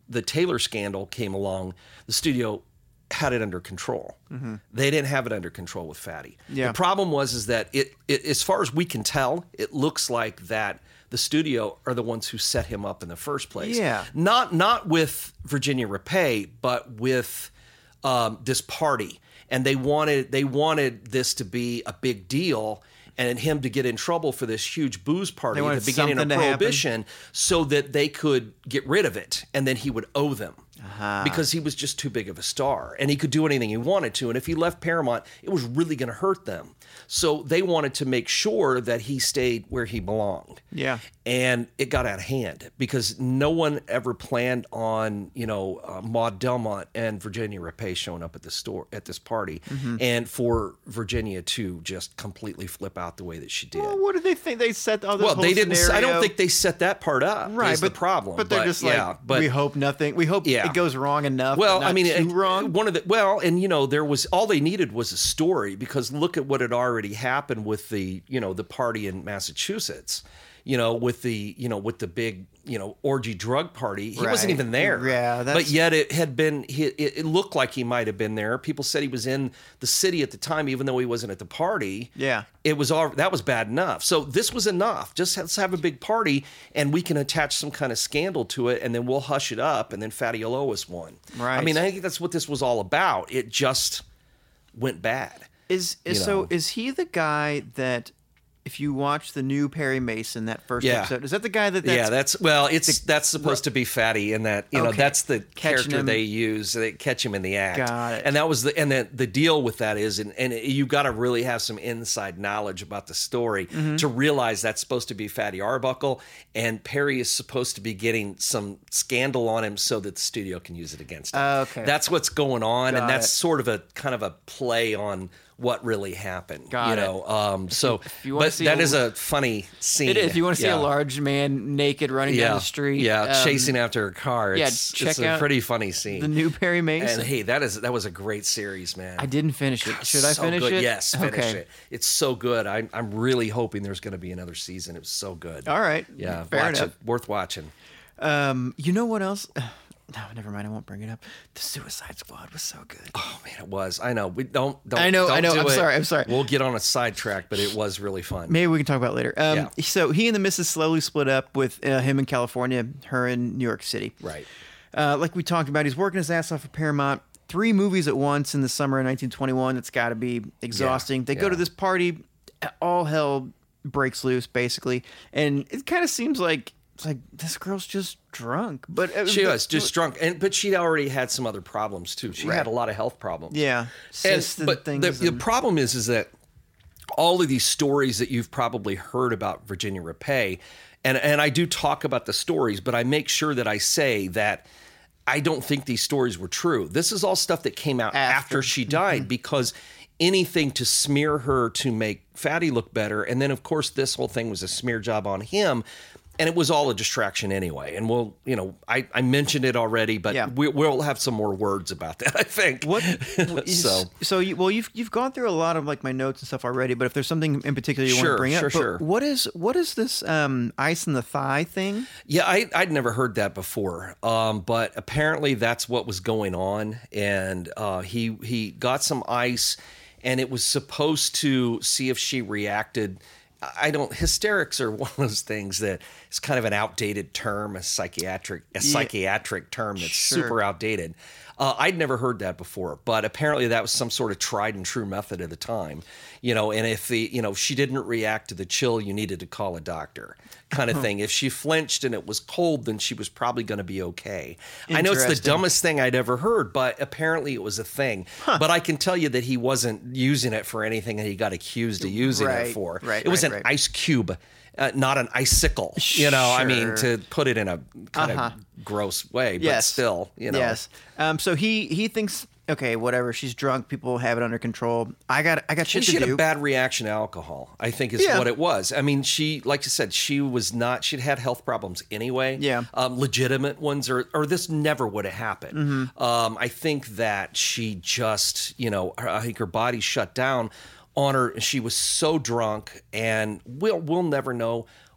the Taylor scandal came along, the studio had it under control. Mm-hmm. They didn't have it under control with Fatty. Yeah. The problem was is that it, it, as far as we can tell, it looks like that the studio are the ones who set him up in the first place. Yeah. Not not with Virginia Rapay, but with um, this party. And they wanted they wanted this to be a big deal and him to get in trouble for this huge booze party at the beginning of Prohibition so that they could get rid of it and then he would owe them. Uh-huh. Because he was just too big of a star and he could do anything he wanted to. And if he left Paramount, it was really going to hurt them. So they wanted to make sure that he stayed where he belonged. Yeah. And it got out of hand because no one ever planned on, you know, uh, Maud Delmont and Virginia Rapay showing up at the store at this party, mm-hmm. and for Virginia to just completely flip out the way that she did. Well, what did they think they set all this Well, whole they didn't. scenario? I don't think they set that part up. Right, is but the problem. But they're but, just yeah, like, but, we hope nothing. We hope yeah. it goes wrong enough. Well, but not I mean, too it, wrong. One of the well, and you know, there was all they needed was a story because look at what had already happened with the you know the party in Massachusetts. You know, with the you know with the big you know orgy drug party, he Right. wasn't even there. Yeah, that's... but yet it had been. He, it, it looked like he might have been there. People said he was in the city at the time, even though he wasn't at the party. Yeah, it was all that was bad enough. So this was enough. Just let's have a big party, and we can attach some kind of scandal to it, and then we'll hush it up, and then Fatty will owe us one. Right. I mean, I think that's what this was all about. It just went bad. Is, is you so? know. Is he the guy that? If you watch the new Perry Mason, that first Yeah. episode, is that the guy that? That's, yeah, that's well, it's that's supposed to be Fatty, and that you know Okay. that's the Catching character him. they use. They catch him in the act. Got it. And that was the and the, the deal with that is, and, and you got to really have some inside knowledge about the story Mm-hmm. to realize that's supposed to be Fatty Arbuckle, and Perry is supposed to be getting some scandal on him so that the studio can use it against him. Uh, okay. That's what's going on, Got and that's it. sort of a kind of a play on what really happened. Got you it. know, um, so you wanna but see that a- is a funny scene. It is. If you want to see Yeah. a large man naked running yeah. down the street, yeah, um, chasing after a car. yeah, It's, check it's a out pretty funny scene. the new Perry Mason. and hey, that is that was a great series, man. I didn't finish it. Should I So finish good. it? Yes, finish okay. it. It's so good. I, I'm really hoping there's going to be another season. It was so good. All right. Yeah, Fair watch enough. it. Worth watching. Um, you know what else? No, never mind. I won't bring it up. The Suicide Squad was so good. Oh man, it was. I know. We don't. don't I know, Don't I know. do I'm it. sorry, I'm sorry. We'll get on a sidetrack, but it was really fun. Maybe we can talk about it later. Um, Yeah. So he and the Missus slowly split up with uh, him in California, her in New York City. Right. Uh, like we talked about, he's working his ass off for Paramount. Three movies at once in the summer of nineteen twenty-one. That's got to be exhausting. Yeah, They go yeah. to this party. All hell breaks loose, basically. And it kind of seems like it's like this girl's just drunk. But uh, She but- was just drunk, and but she'd already had some other problems too. She Right. had a lot of health problems. Yeah. And, Cysts and but things. the, the and- problem is, is that all of these stories that you've probably heard about Virginia Rapay, and and I do talk about the stories, but I make sure that I say that I don't think these stories were true. This is all stuff that came out After. after, she died because anything to smear her to make Fatty look better, and then of course this whole thing was a smear job on him. And it was all a distraction anyway. And we'll, you know, I, I mentioned it already, but Yeah. we, we'll have some more words about that, I think. What? so, so you, well, you've you've gone through a lot of like my notes and stuff already. But if there's something in particular you want to Sure, bring up, sure, but sure. what is what is this um, ice in the thigh thing? yeah, I, I'd never heard that before. Um, but apparently that's what was going on. And uh, he, he got some ice, and it was supposed to see if she reacted. I don't. Hysterics are one of those things that is kind of an outdated term, a psychiatric, a psychiatric term that's Sure. super outdated. Uh, I'd never heard that before, but apparently that was some sort of tried and true method at the time, you know. And if the, you know, she didn't react to the chill, you needed to call a doctor, kind of thing. If she flinched and it was cold, then she was probably going to be okay. I know it's the Interesting. dumbest thing I'd ever heard, but apparently it was a thing. But I can tell you that he wasn't using it for anything that he got accused of using Right, it for. right, it was right, an right. ice cube. Uh, not an icicle, you know. I mean, Sure. to put it in a kind Uh-huh. of gross way, but Yes. still, you know. Yes. Um, so he he thinks okay, whatever. She's drunk. People have it under control. I got I got shit And she to had do. a bad reaction to alcohol, I think is Yeah. what it was. I mean, she, like you said, she was not, she'd had health problems anyway. Yeah. Um, legitimate ones, or, or this never would have happened. Mm-hmm. Um, I think that she just, you know, her- I think her body shut down on her. She was so drunk, and we'll, we'll never know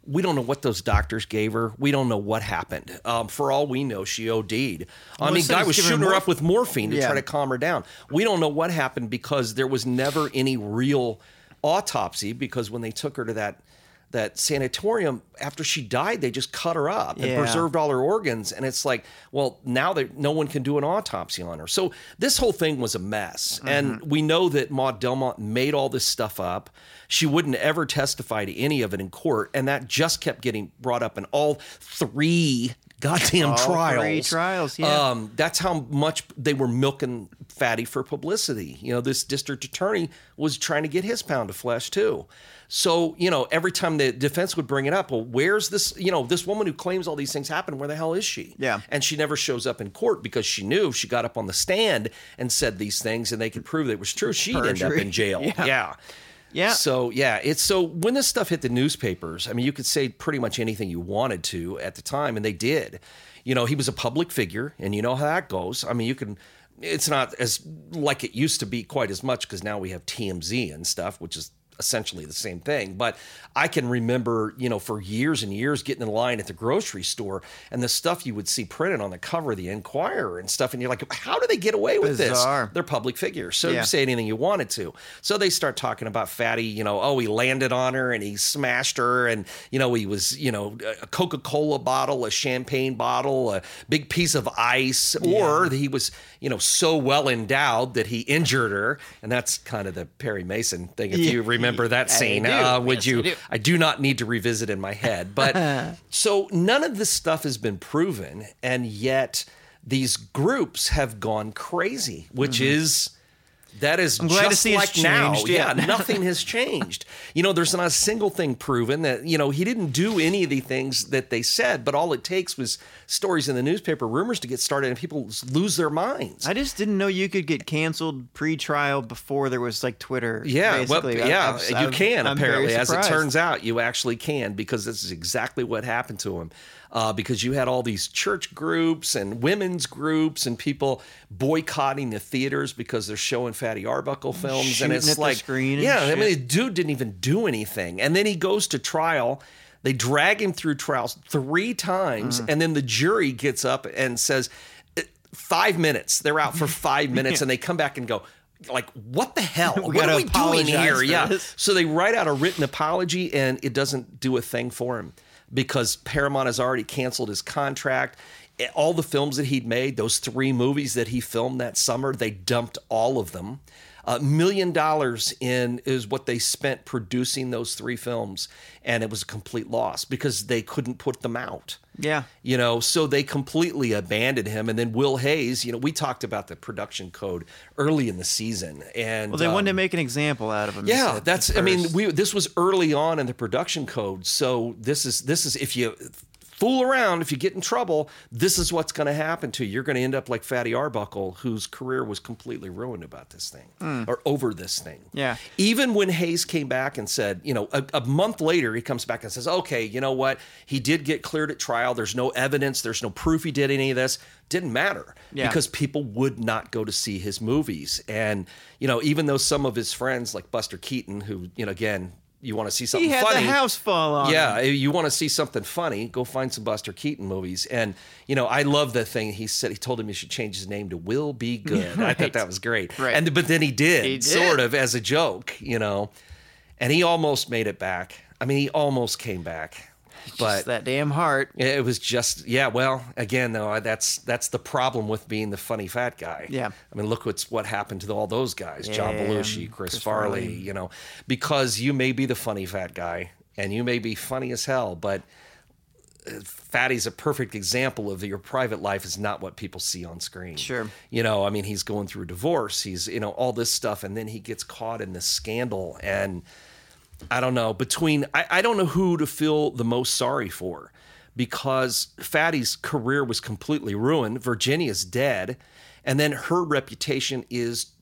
We don't know what those doctors gave her. We don't know what happened. Um, for all we know, she OD'd. I Well, mean, so guy it's was giving shooting her morph- up with morphine to Yeah. try to calm her down. We don't know what happened because there was never any real autopsy, because when they took her to that that sanatorium after she died, they just cut her up and Yeah. preserved all her organs. And it's like, well, now that no one can do an autopsy on her. So this whole thing was a mess. Mm-hmm. And we know that Maud Delmont made all this stuff up. She wouldn't ever testify to any of it in court. And that just kept getting brought up in all three goddamn All trials. three trials, yeah. Um, that's how much they were milking Fatty for publicity. You know, this district attorney was trying to get his pound of flesh too. So, you know, every time the defense would bring it up, well, where's this, you know, this woman who claims all these things happened, where the hell is she? Yeah. And she never shows up in court because she knew if she got up on the stand and said these things and they could prove that it was true, she'd end up Perjury. in jail. Yeah. yeah. Yeah. So, yeah, it's so when this stuff hit the newspapers, I mean, you could say pretty much anything you wanted to at the time, and they did. You know, he was a public figure, and you know how that goes. I mean, you can, it's not as like it used to be quite as much, because now we have T M Z and stuff, which is essentially the same thing. But I can remember, you know, for years and years getting in line at the grocery store, and the stuff you would see printed on the cover of the Enquirer and stuff, and you're like, how do they get away with Bizarre. this? They're public figures, so Yeah. you say anything you wanted to. So they start talking about Fatty, you know, oh, he landed on her and he smashed her, and, you know, he was, you know, a Coca-Cola bottle, a champagne bottle, a big piece of ice, or he was, you know, so well endowed that he injured her. And that's kind of the Perry Mason thing, if you remember that I scene. do. Uh, would Yes, you? I do. I do not need to revisit in my head. But so none of this stuff has been proven, and yet these groups have gone crazy, which is that is I'm glad to just see it's like now. changed, Yeah, yeah. nothing has changed. You know, there's not a single thing proven that, you know, he didn't do any of the things that they said, but all it takes was stories in the newspaper, rumors to get started, and people lose their minds. I just didn't know you could get canceled pre-trial before there was like Twitter. Yeah, well, basically. I- yeah, I'm- you I'm- can I'm very apparently. As it surprised. turns out, you actually can, because this is exactly what happened to him. Uh, because you had all these church groups and women's groups and people boycotting the theaters because they're showing Fatty Arbuckle films, Shooting and it's at the like, screen and yeah, I mean, the shit. dude didn't even do anything, and then he goes to trial. They drag him through trials three times, Mm. and then the jury gets up and says, five minutes. They're out for five minutes, and they come back and go, like, what the hell? We what gotta are we doing apologize here? for Yeah. this. So they write out a written apology, and it doesn't do a thing for him, because Paramount has already canceled his contract. All the films that he'd made, those three movies that he filmed that summer, they dumped all of them. A million dollars in is what they spent producing those three films, and it was a complete loss because they couldn't put them out. Yeah. You know, so they completely abandoned him. And then Will Hayes, you know, we talked about the production code early in the season, and Well, they wanted to um, make an example out of him. you yeah, said, that's. at I mean, first. we this was early on in the production code, so this is this is if you fool around, if you get in trouble, this is what's going to happen to you. You're going to end up like Fatty Arbuckle, whose career was completely ruined about this thing or over this thing. Yeah. Even when Hayes came back and said, you know, a, a month later, he comes back and says, okay, you know what? He did get cleared at trial. There's no evidence. There's no proof he did any of this. Didn't matter Yeah. because people would not go to see his movies. And, you know, even though some of his friends like Buster Keaton, who, you know, again, you want to see something he had funny. the house fall on Yeah, him. you want to see something funny, go find some Buster Keaton movies. And, you know, I love the thing he said. He told him he should change his name to Will Be Good. I Right. thought that was great. Right. And but then he did, He did. sort of as a joke, you know. And he almost made it back. I mean, he almost came back. But Just that damn heart. it was just, yeah, well, again, though, that's that's the problem with being the funny fat guy. Yeah. I mean, look what's what happened to all those guys, John Yeah, Belushi, Chris, Chris Farley, Farley. you know, because you may be the funny fat guy and you may be funny as hell, but Fatty's a perfect example of your private life is not what people see on screen. Sure. You know, I mean, he's going through a divorce, he's, you know, all this stuff, and then he gets caught in this scandal, and I don't know, between, I, I don't know who to feel the most sorry for, because Fatty's career was completely ruined. Virginia's dead. And then her reputation is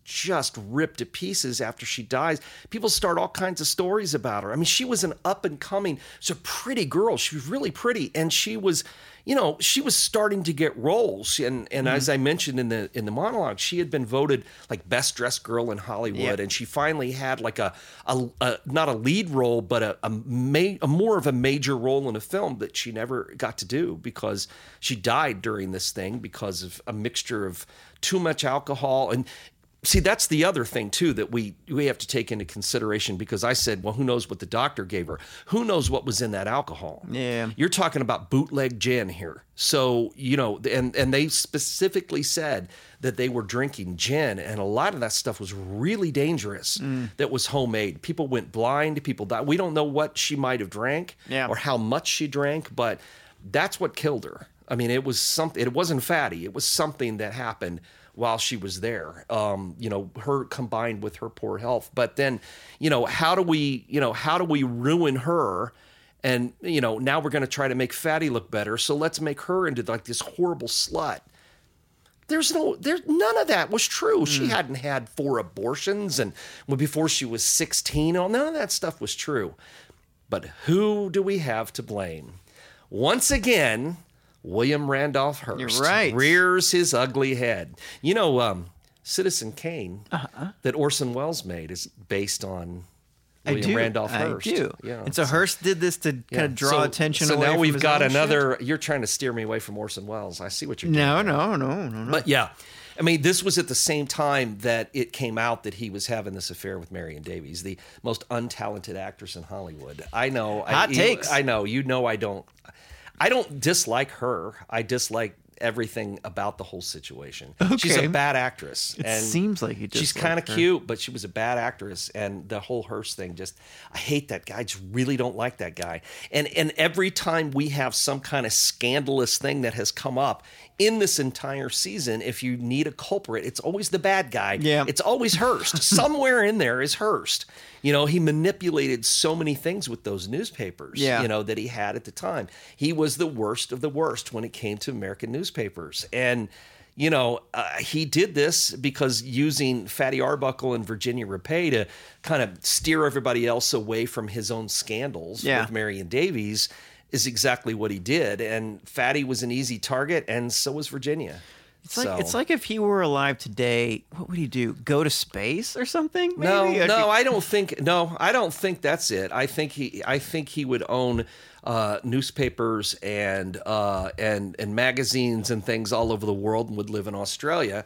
just ripped to pieces after she dies. People start all kinds of stories about her. I mean, she was an up and coming, she's a pretty girl. She was really pretty, and she was, you know, she was starting to get roles. And and mm-hmm. as I mentioned in the in the monologue, she had been voted like best dressed girl in Hollywood, yep. and she finally had like a, a, a not a lead role, but a a, ma- a more of a major role in a film that she never got to do because she died during this thing because of a mixture of too much alcohol. And see, that's the other thing too that we we have to take into consideration, because I said, well, who knows what the doctor gave her? Who knows what was in that alcohol? Yeah. You're talking about bootleg gin here. So, you know, and and they specifically said that they were drinking gin, and a lot of that stuff was really dangerous mm. that was homemade. People went blind, people died. We don't know what she might have drank yeah. or how much she drank, but that's what killed her. I mean, it was something, it wasn't fatty. It was something that happened while she was there, um, you know, her combined with her poor health. But then, you know, how do we, you know, how do we ruin her? And, you know, now we're going to try to make Fatty look better. So let's make her into like this horrible slut. There's no, there's none of that was true. Mm. She hadn't had four abortions and before she was sixteen, none of that stuff was true. But who do we have to blame? Once again, William Randolph Hearst You're right. rears his ugly head. You know, um, Citizen Kane uh-huh. that Orson Welles made is based on William I do. Randolph Hearst. I do. Yeah, and so Hearst did this to yeah. kind of draw so, attention so away now from we've his got own another, shit? you're trying to steer me away from Orson Welles. I see what you're doing. No, no, no, no, no. But yeah, I mean, this was at the same time that it came out that he was having this affair with Marion Davies, the most untalented actress in Hollywood. I know. Hot I, takes. You, I know. You know I don't. I don't dislike her. I dislike everything about the whole situation. Okay. She's a bad actress. It and seems like you dislike she's kind of her. cute, but she was a bad actress. And the whole Hearst thing, just I hate that guy. I just really don't like that guy. And and every time we have some kind of scandalous thing that has come up in this entire season, if you need a culprit, it's always the bad guy. Yeah. It's always Hearst. Somewhere in there is Hearst. You know, he manipulated so many things with those newspapers, yeah. you know, that he had at the time. He was the worst of the worst when it came to American newspapers. And, you know, uh, he did this because using Fatty Arbuckle and Virginia Rappe to kind of steer everybody else away from his own scandals yeah. with Marion Davies is exactly what he did. And Fatty was an easy target, and so was Virginia. It's like so. it's like if he were alive today, what would he do? Go to space or something? Maybe? No, I'd no, be- I don't think. No, I don't think that's it. I think he, I think he would own uh, newspapers and uh, and and magazines and things all over the world, and would live in Australia,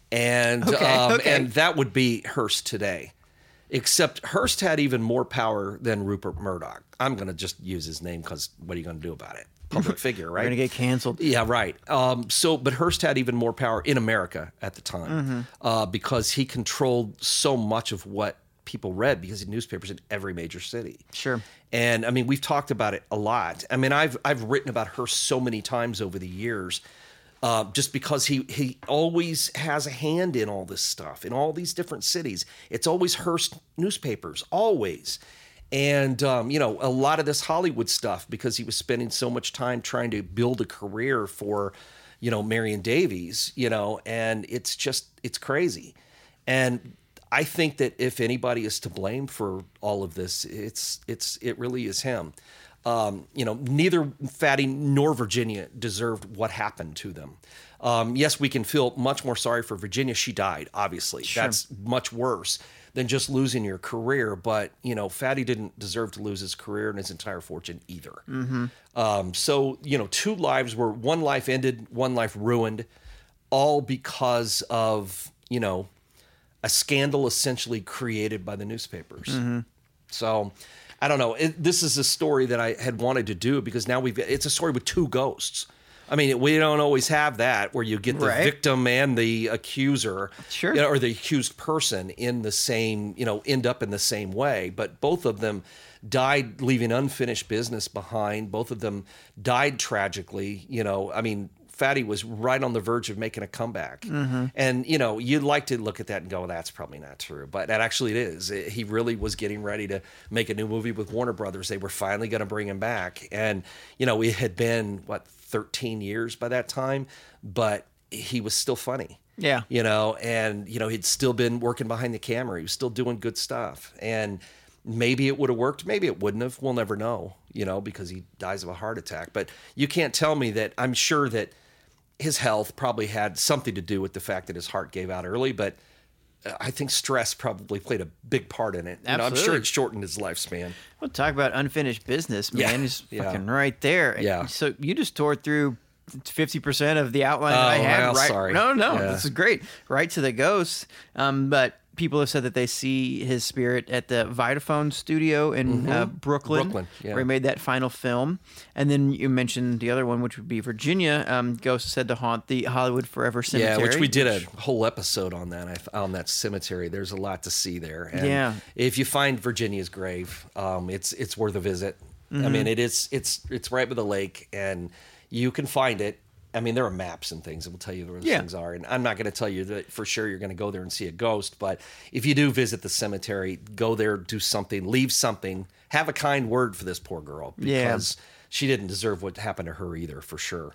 and Okay, um, okay. and that would be Hearst today. Except Hearst had even more power than Rupert Murdoch. I'm going to just use his name because what are you going to do about it? Public figure, right? We're gonna get canceled. Yeah, right. Um, so, but Hearst had even more power in America at the time Mm-hmm. uh, because he controlled so much of what people read because he had newspapers in every major city. Sure. And I mean, we've talked about it a lot. I mean, I've I've written about Hearst so many times over the years, uh, just because he he always has a hand in all this stuff in all these different cities. It's always Hearst newspapers, always. And, um, you know, a lot of this Hollywood stuff, because he was spending so much time trying to build a career for, you know, Marion Davies, you know, and it's just, it's crazy. And I think that if anybody is to blame for all of this, it's, it's, it really is him. Um, you know, neither Fatty nor Virginia deserved what happened to them. Um, yes, we can feel much more sorry for Virginia. She died, obviously. Sure. That's much worse than just losing your career. But, you know, Fatty didn't deserve to lose his career and his entire fortune either. Mm-hmm. Um, so, you know, two lives were, one life ended, one life ruined, all because of, you know, a scandal essentially created by the newspapers. Mm-hmm. So, I don't know. It, this is a story that I had wanted to do because now we've, it's a story with two ghosts. I mean, we don't always have that where you get the Right. victim and the accuser, Sure. you know, or the accused person in the same, you know, end up in the same way. But both of them died leaving unfinished business behind. Both of them died tragically. You know, I mean, Fatty was right on the verge of making a comeback. Mm-hmm. And, you know, you'd like to look at that and go, that's probably not true. But that actually it is. It, he really was getting ready to make a new movie with Warner Brothers. They were finally going to bring him back. And, you know, it had been, what, thirteen years by that time, but he was still funny. Yeah. You know, and, you know, he'd still been working behind the camera. He was still doing good stuff. And maybe it would have worked. Maybe it wouldn't have. We'll never know, you know, because he dies of a heart attack. But you can't tell me that. I'm sure that his health probably had something to do with the fact that his heart gave out early. But I think stress probably played a big part in it. You know, I'm sure it shortened his lifespan. Well, talk about unfinished business, man. Yeah. He's Yeah. fucking right there. Yeah. So you just tore through fifty percent of the outline that Oh, I had. well, right. sorry. No, no, Yeah. this is great. Right to the ghost. Um, but people have said that they see his spirit at the Vitaphone studio in uh, Brooklyn, Brooklyn, yeah. where he made that final film. And then you mentioned the other one, which would be Virginia. Um, ghosts said to haunt the Hollywood Forever Cemetery. Yeah, which we did a whole episode on that. I, on that cemetery, there's a lot to see there. And Yeah. if you find Virginia's grave, um, it's it's worth a visit. I mean, it is it's it's right by the lake, and you can find it. I mean, there are maps and things that will tell you where those Yeah. things are. And I'm not going to tell you that for sure you're going to go there and see a ghost. But if you do visit the cemetery, go there, do something, leave something, have a kind word for this poor girl, because Yeah. she didn't deserve what happened to her either, for sure.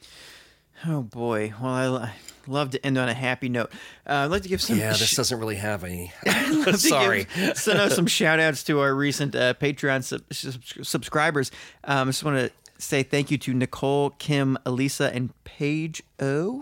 Oh, boy. Well, I, I love to end on a happy note. Uh, I'd like to give some... Yeah, this sh- doesn't really have any. I'd like to Sorry. give- send out some shout outs to our recent uh, Patreon sub- sub- subscribers. Um, I just want to say thank you to Nicole, Kim, Elisa, and Paige O.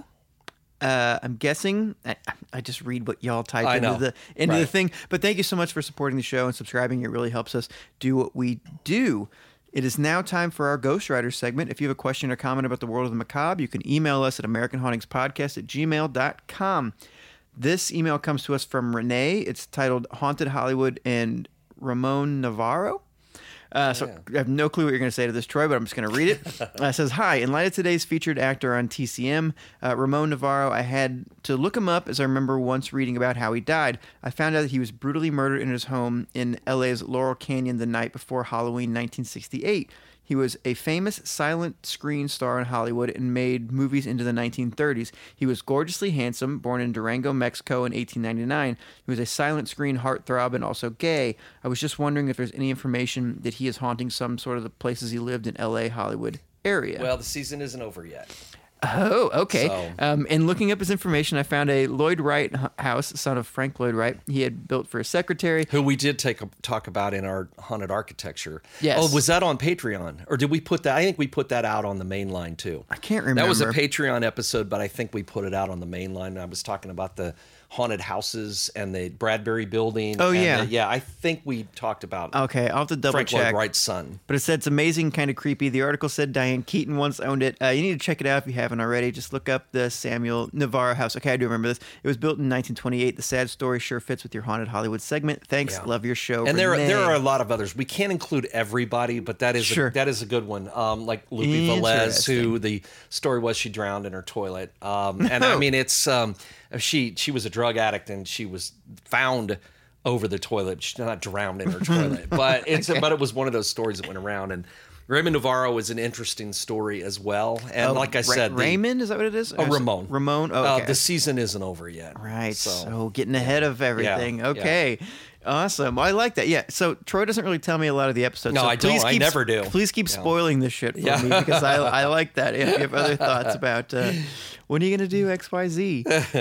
Uh, I'm guessing I, I just read what y'all type I into know. the into the Right. thing. But thank you so much for supporting the show and subscribing. It really helps us do what we do. It is now time for our Ghostwriter segment. If you have a question or comment about the world of the macabre, you can email us at American Hauntings Podcast at gmail dot com. This email comes to us from Renee. It's titled Haunted Hollywood and Ramon Navarro. Uh, so I have no clue what you're going to say to this, Troy, but I'm just going to read it. Uh, it says, hi, in light of today's featured actor on T C M, uh, Ramon Navarro, I had to look him up as I remember once reading about how he died. I found out that he was brutally murdered in his home in L A's Laurel Canyon the night before Halloween nineteen sixty-eight. He was a famous silent screen star in Hollywood and made movies into the nineteen thirties. He was gorgeously handsome, born in Durango, Mexico in eighteen ninety-nine. He was a silent screen heartthrob and also gay. I was just wondering if there's any information that he is haunting some sort of the places he lived in L A, Hollywood area. Well, the season isn't over yet. Oh, okay. So- Um, in looking up his information, I found a Lloyd Wright h- house, son of Frank Lloyd Wright. He had built for his secretary. Who we did take a, talk about in our haunted architecture. Yes. Oh, was that on Patreon, or did we put that? I think we put that out on the main line too. I can't remember. That was a Patreon episode, but I think we put it out on the main line. I was talking about the haunted houses and the Bradbury building. Oh, and yeah. the- yeah. I think we talked about Okay, I'll have to double Frank Lloyd check. Wright's son. But it said it's amazing, kind of creepy. The article said Diane Keaton once owned it. Uh, you need to check it out if you haven't already. Just look up the Samuel Navarro house. Okay, I do remember this. It was built in nineteen twenty-eight. The sad story sure fits with your Haunted Hollywood segment. Thanks. Yeah. Love your show. And there, Renee. there are a lot of others. We can't include everybody, but that is Sure. a, that is a good one. Um, like Lupe Velez, who Interesting. the story was she drowned in her toilet. Um, and I mean, it's um, she she was a drug addict and she was found over the toilet. She's not drowned in her toilet, but it's but it was one of those stories that went around. And Raymond Navarro is an interesting story as well. And Oh, like I Ra- said, the- Raymond, is that what it is? Oh, Ramon. Ramon. Oh, uh, okay. the season isn't over yet. Right. So, So, getting ahead of everything. Yeah, Okay. Awesome. Well, I like that. Yeah. So Troy doesn't really tell me a lot of the episodes. No, so I don't. please I keep- never do. Please keep Yeah. spoiling this shit for Yeah. me because I, I like that. If you have other thoughts about uh, when are you going to do X, Y, Z?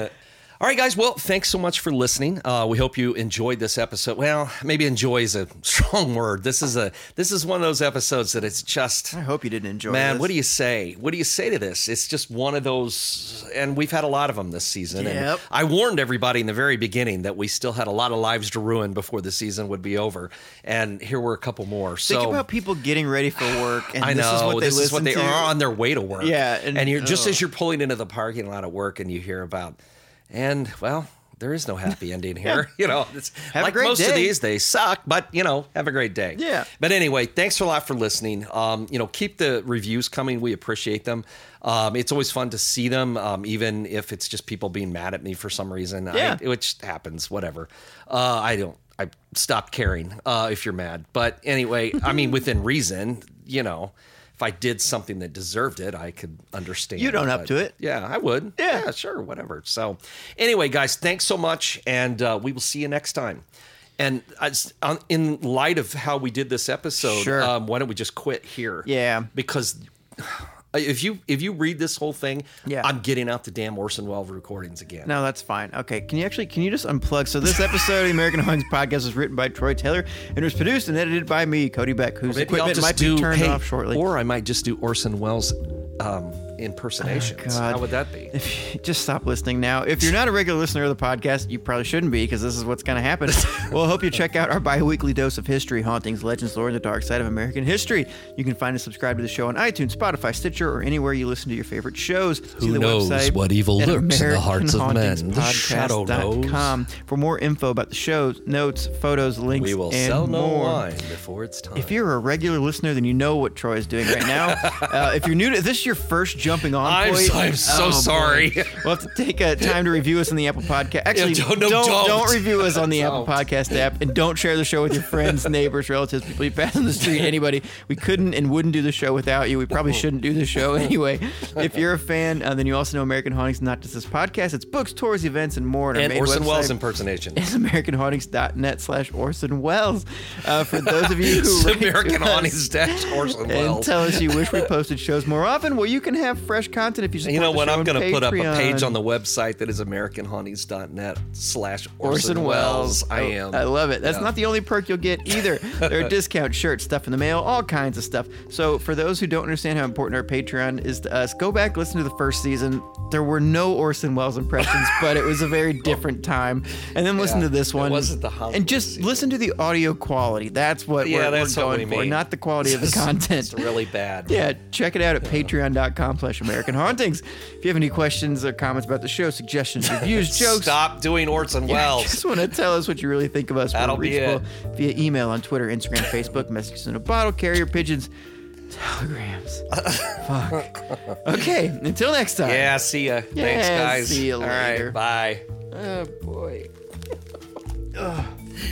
All right, guys. Well, thanks so much for listening. Uh, we hope you enjoyed this episode. Well, maybe enjoy is a strong word. This is a this is one of those episodes that it's just, I hope you didn't enjoy man. this. What do you say? What do you say to this? It's just one of those, and we've had a lot of them this season. And Yep. I warned everybody in the very beginning that we still had a lot of lives to ruin before the season would be over, and here were a couple more. Think So about people getting ready for work, and I know this is what they this is what listen they to. are on their way to work. Yeah, and- and, you're just ugh. as you're pulling into the parking lot at work, and you hear about, and well, there is no happy ending here. You know, it's Have a like great most of day. these, they suck, but you know, have a great day. Yeah. But anyway, thanks a lot for listening. Um, you know, keep the reviews coming. We appreciate them. Um, it's always fun to see them, um, even if it's just people being mad at me for some reason. Yeah. I, which happens. Whatever. Uh, I don't. I stopped caring uh, if you're mad. But anyway, I mean, within reason, you know, if I did something that deserved it, I could understand. You'd own up But, to it. Yeah, I would. Yeah. sure, whatever. So anyway, guys, thanks so much, and uh, we will see you next time. And I just, on, in light of how we did this episode, Sure. um, why don't we just quit here? Yeah. Because If you if you read this whole thing, Yeah. I'm getting out the damn Orson Welles recordings again. No, that's fine. Okay, can you actually can you just unplug? So this episode of the American Hauntings podcast was written by Troy Taylor and was produced and edited by me, Cody Beck, whose Maybe I'll equipment just might do be turned hey, off shortly. or I might just do Orson Welles um, impersonations. Oh, God. How would that be? If you, just stop listening now. If you're not a regular listener of the podcast, you probably shouldn't be because this is what's going to happen. Well, I hope you check out our bi-weekly dose of history, hauntings, legends, lore, and the dark side of American history. You can find and subscribe to the show on iTunes, Spotify, Stitcher, or anywhere you listen to your favorite shows. See Who the knows website what evil at lurks in the hearts of men? The shadow american hauntings podcast dot com for more info about the show, notes, photos, links, We will and sell no more. wine before it's time. If you're a regular listener, then you know what Troy is doing right now. uh, if you're new to this, is your first jumping on I'm, point. I'm so Oh, sorry. boy. We'll have to take uh, time to review us on the Apple Podcast. Actually, Yeah, don't- no, don't, don't. don't review us on the Apple Don't. Podcast app, and don't share the show with your friends, neighbors, relatives, people you pass on the street, anybody. We couldn't and wouldn't do the show without you. We probably shouldn't do the show anyway. If you're a fan, uh, then you also know American Hauntings, not just this podcast. It's books, tours, events, and more. On our and main Orson website Welles impersonation. is american hauntings dot net slash Orson Welles. Uh, for those of you who It's write to American us Hauntings dash Orson and Welles. tell us you wish we posted shows more often, well, you can have fresh content if you support You know the what? show I'm on going to put up a Patreon. page on the website that is american hauntings dot net slash Orson Welles. I Oh, am. I love it. That's Yeah. not the only perk you'll get either. There are discount shirts, stuff in the mail, all kinds of stuff. So for those who don't understand how important our Patreon is to us, go back, listen to the first season. There were no Orson Welles impressions, but it was a very different time. And then listen Yeah, to this it one. wasn't the Halloween And just season. listen to the audio quality. That's what Yeah, we're, that's we're what going we for, mean. not the quality of the content. It's really bad. Yeah, check it out at patreon.com slash American Hauntings. If you have any questions or comments about the show, suggestions, reviews, jokes, Stop doing Orson yeah, Welles. just want to tell us what you really think of us. That'll We're be reachable via email on Twitter, Instagram, Facebook, messages in a bottle, carrier pigeons, telegrams. Fuck. Okay, until next time. Yeah, see ya. Thanks, Yeah, guys. see ya All later. right, bye. Oh boy. Ugh.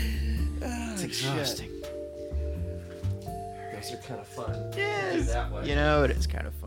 It's exhausting. Those are kind of fun. Yes. That way. You know, it is kind of fun.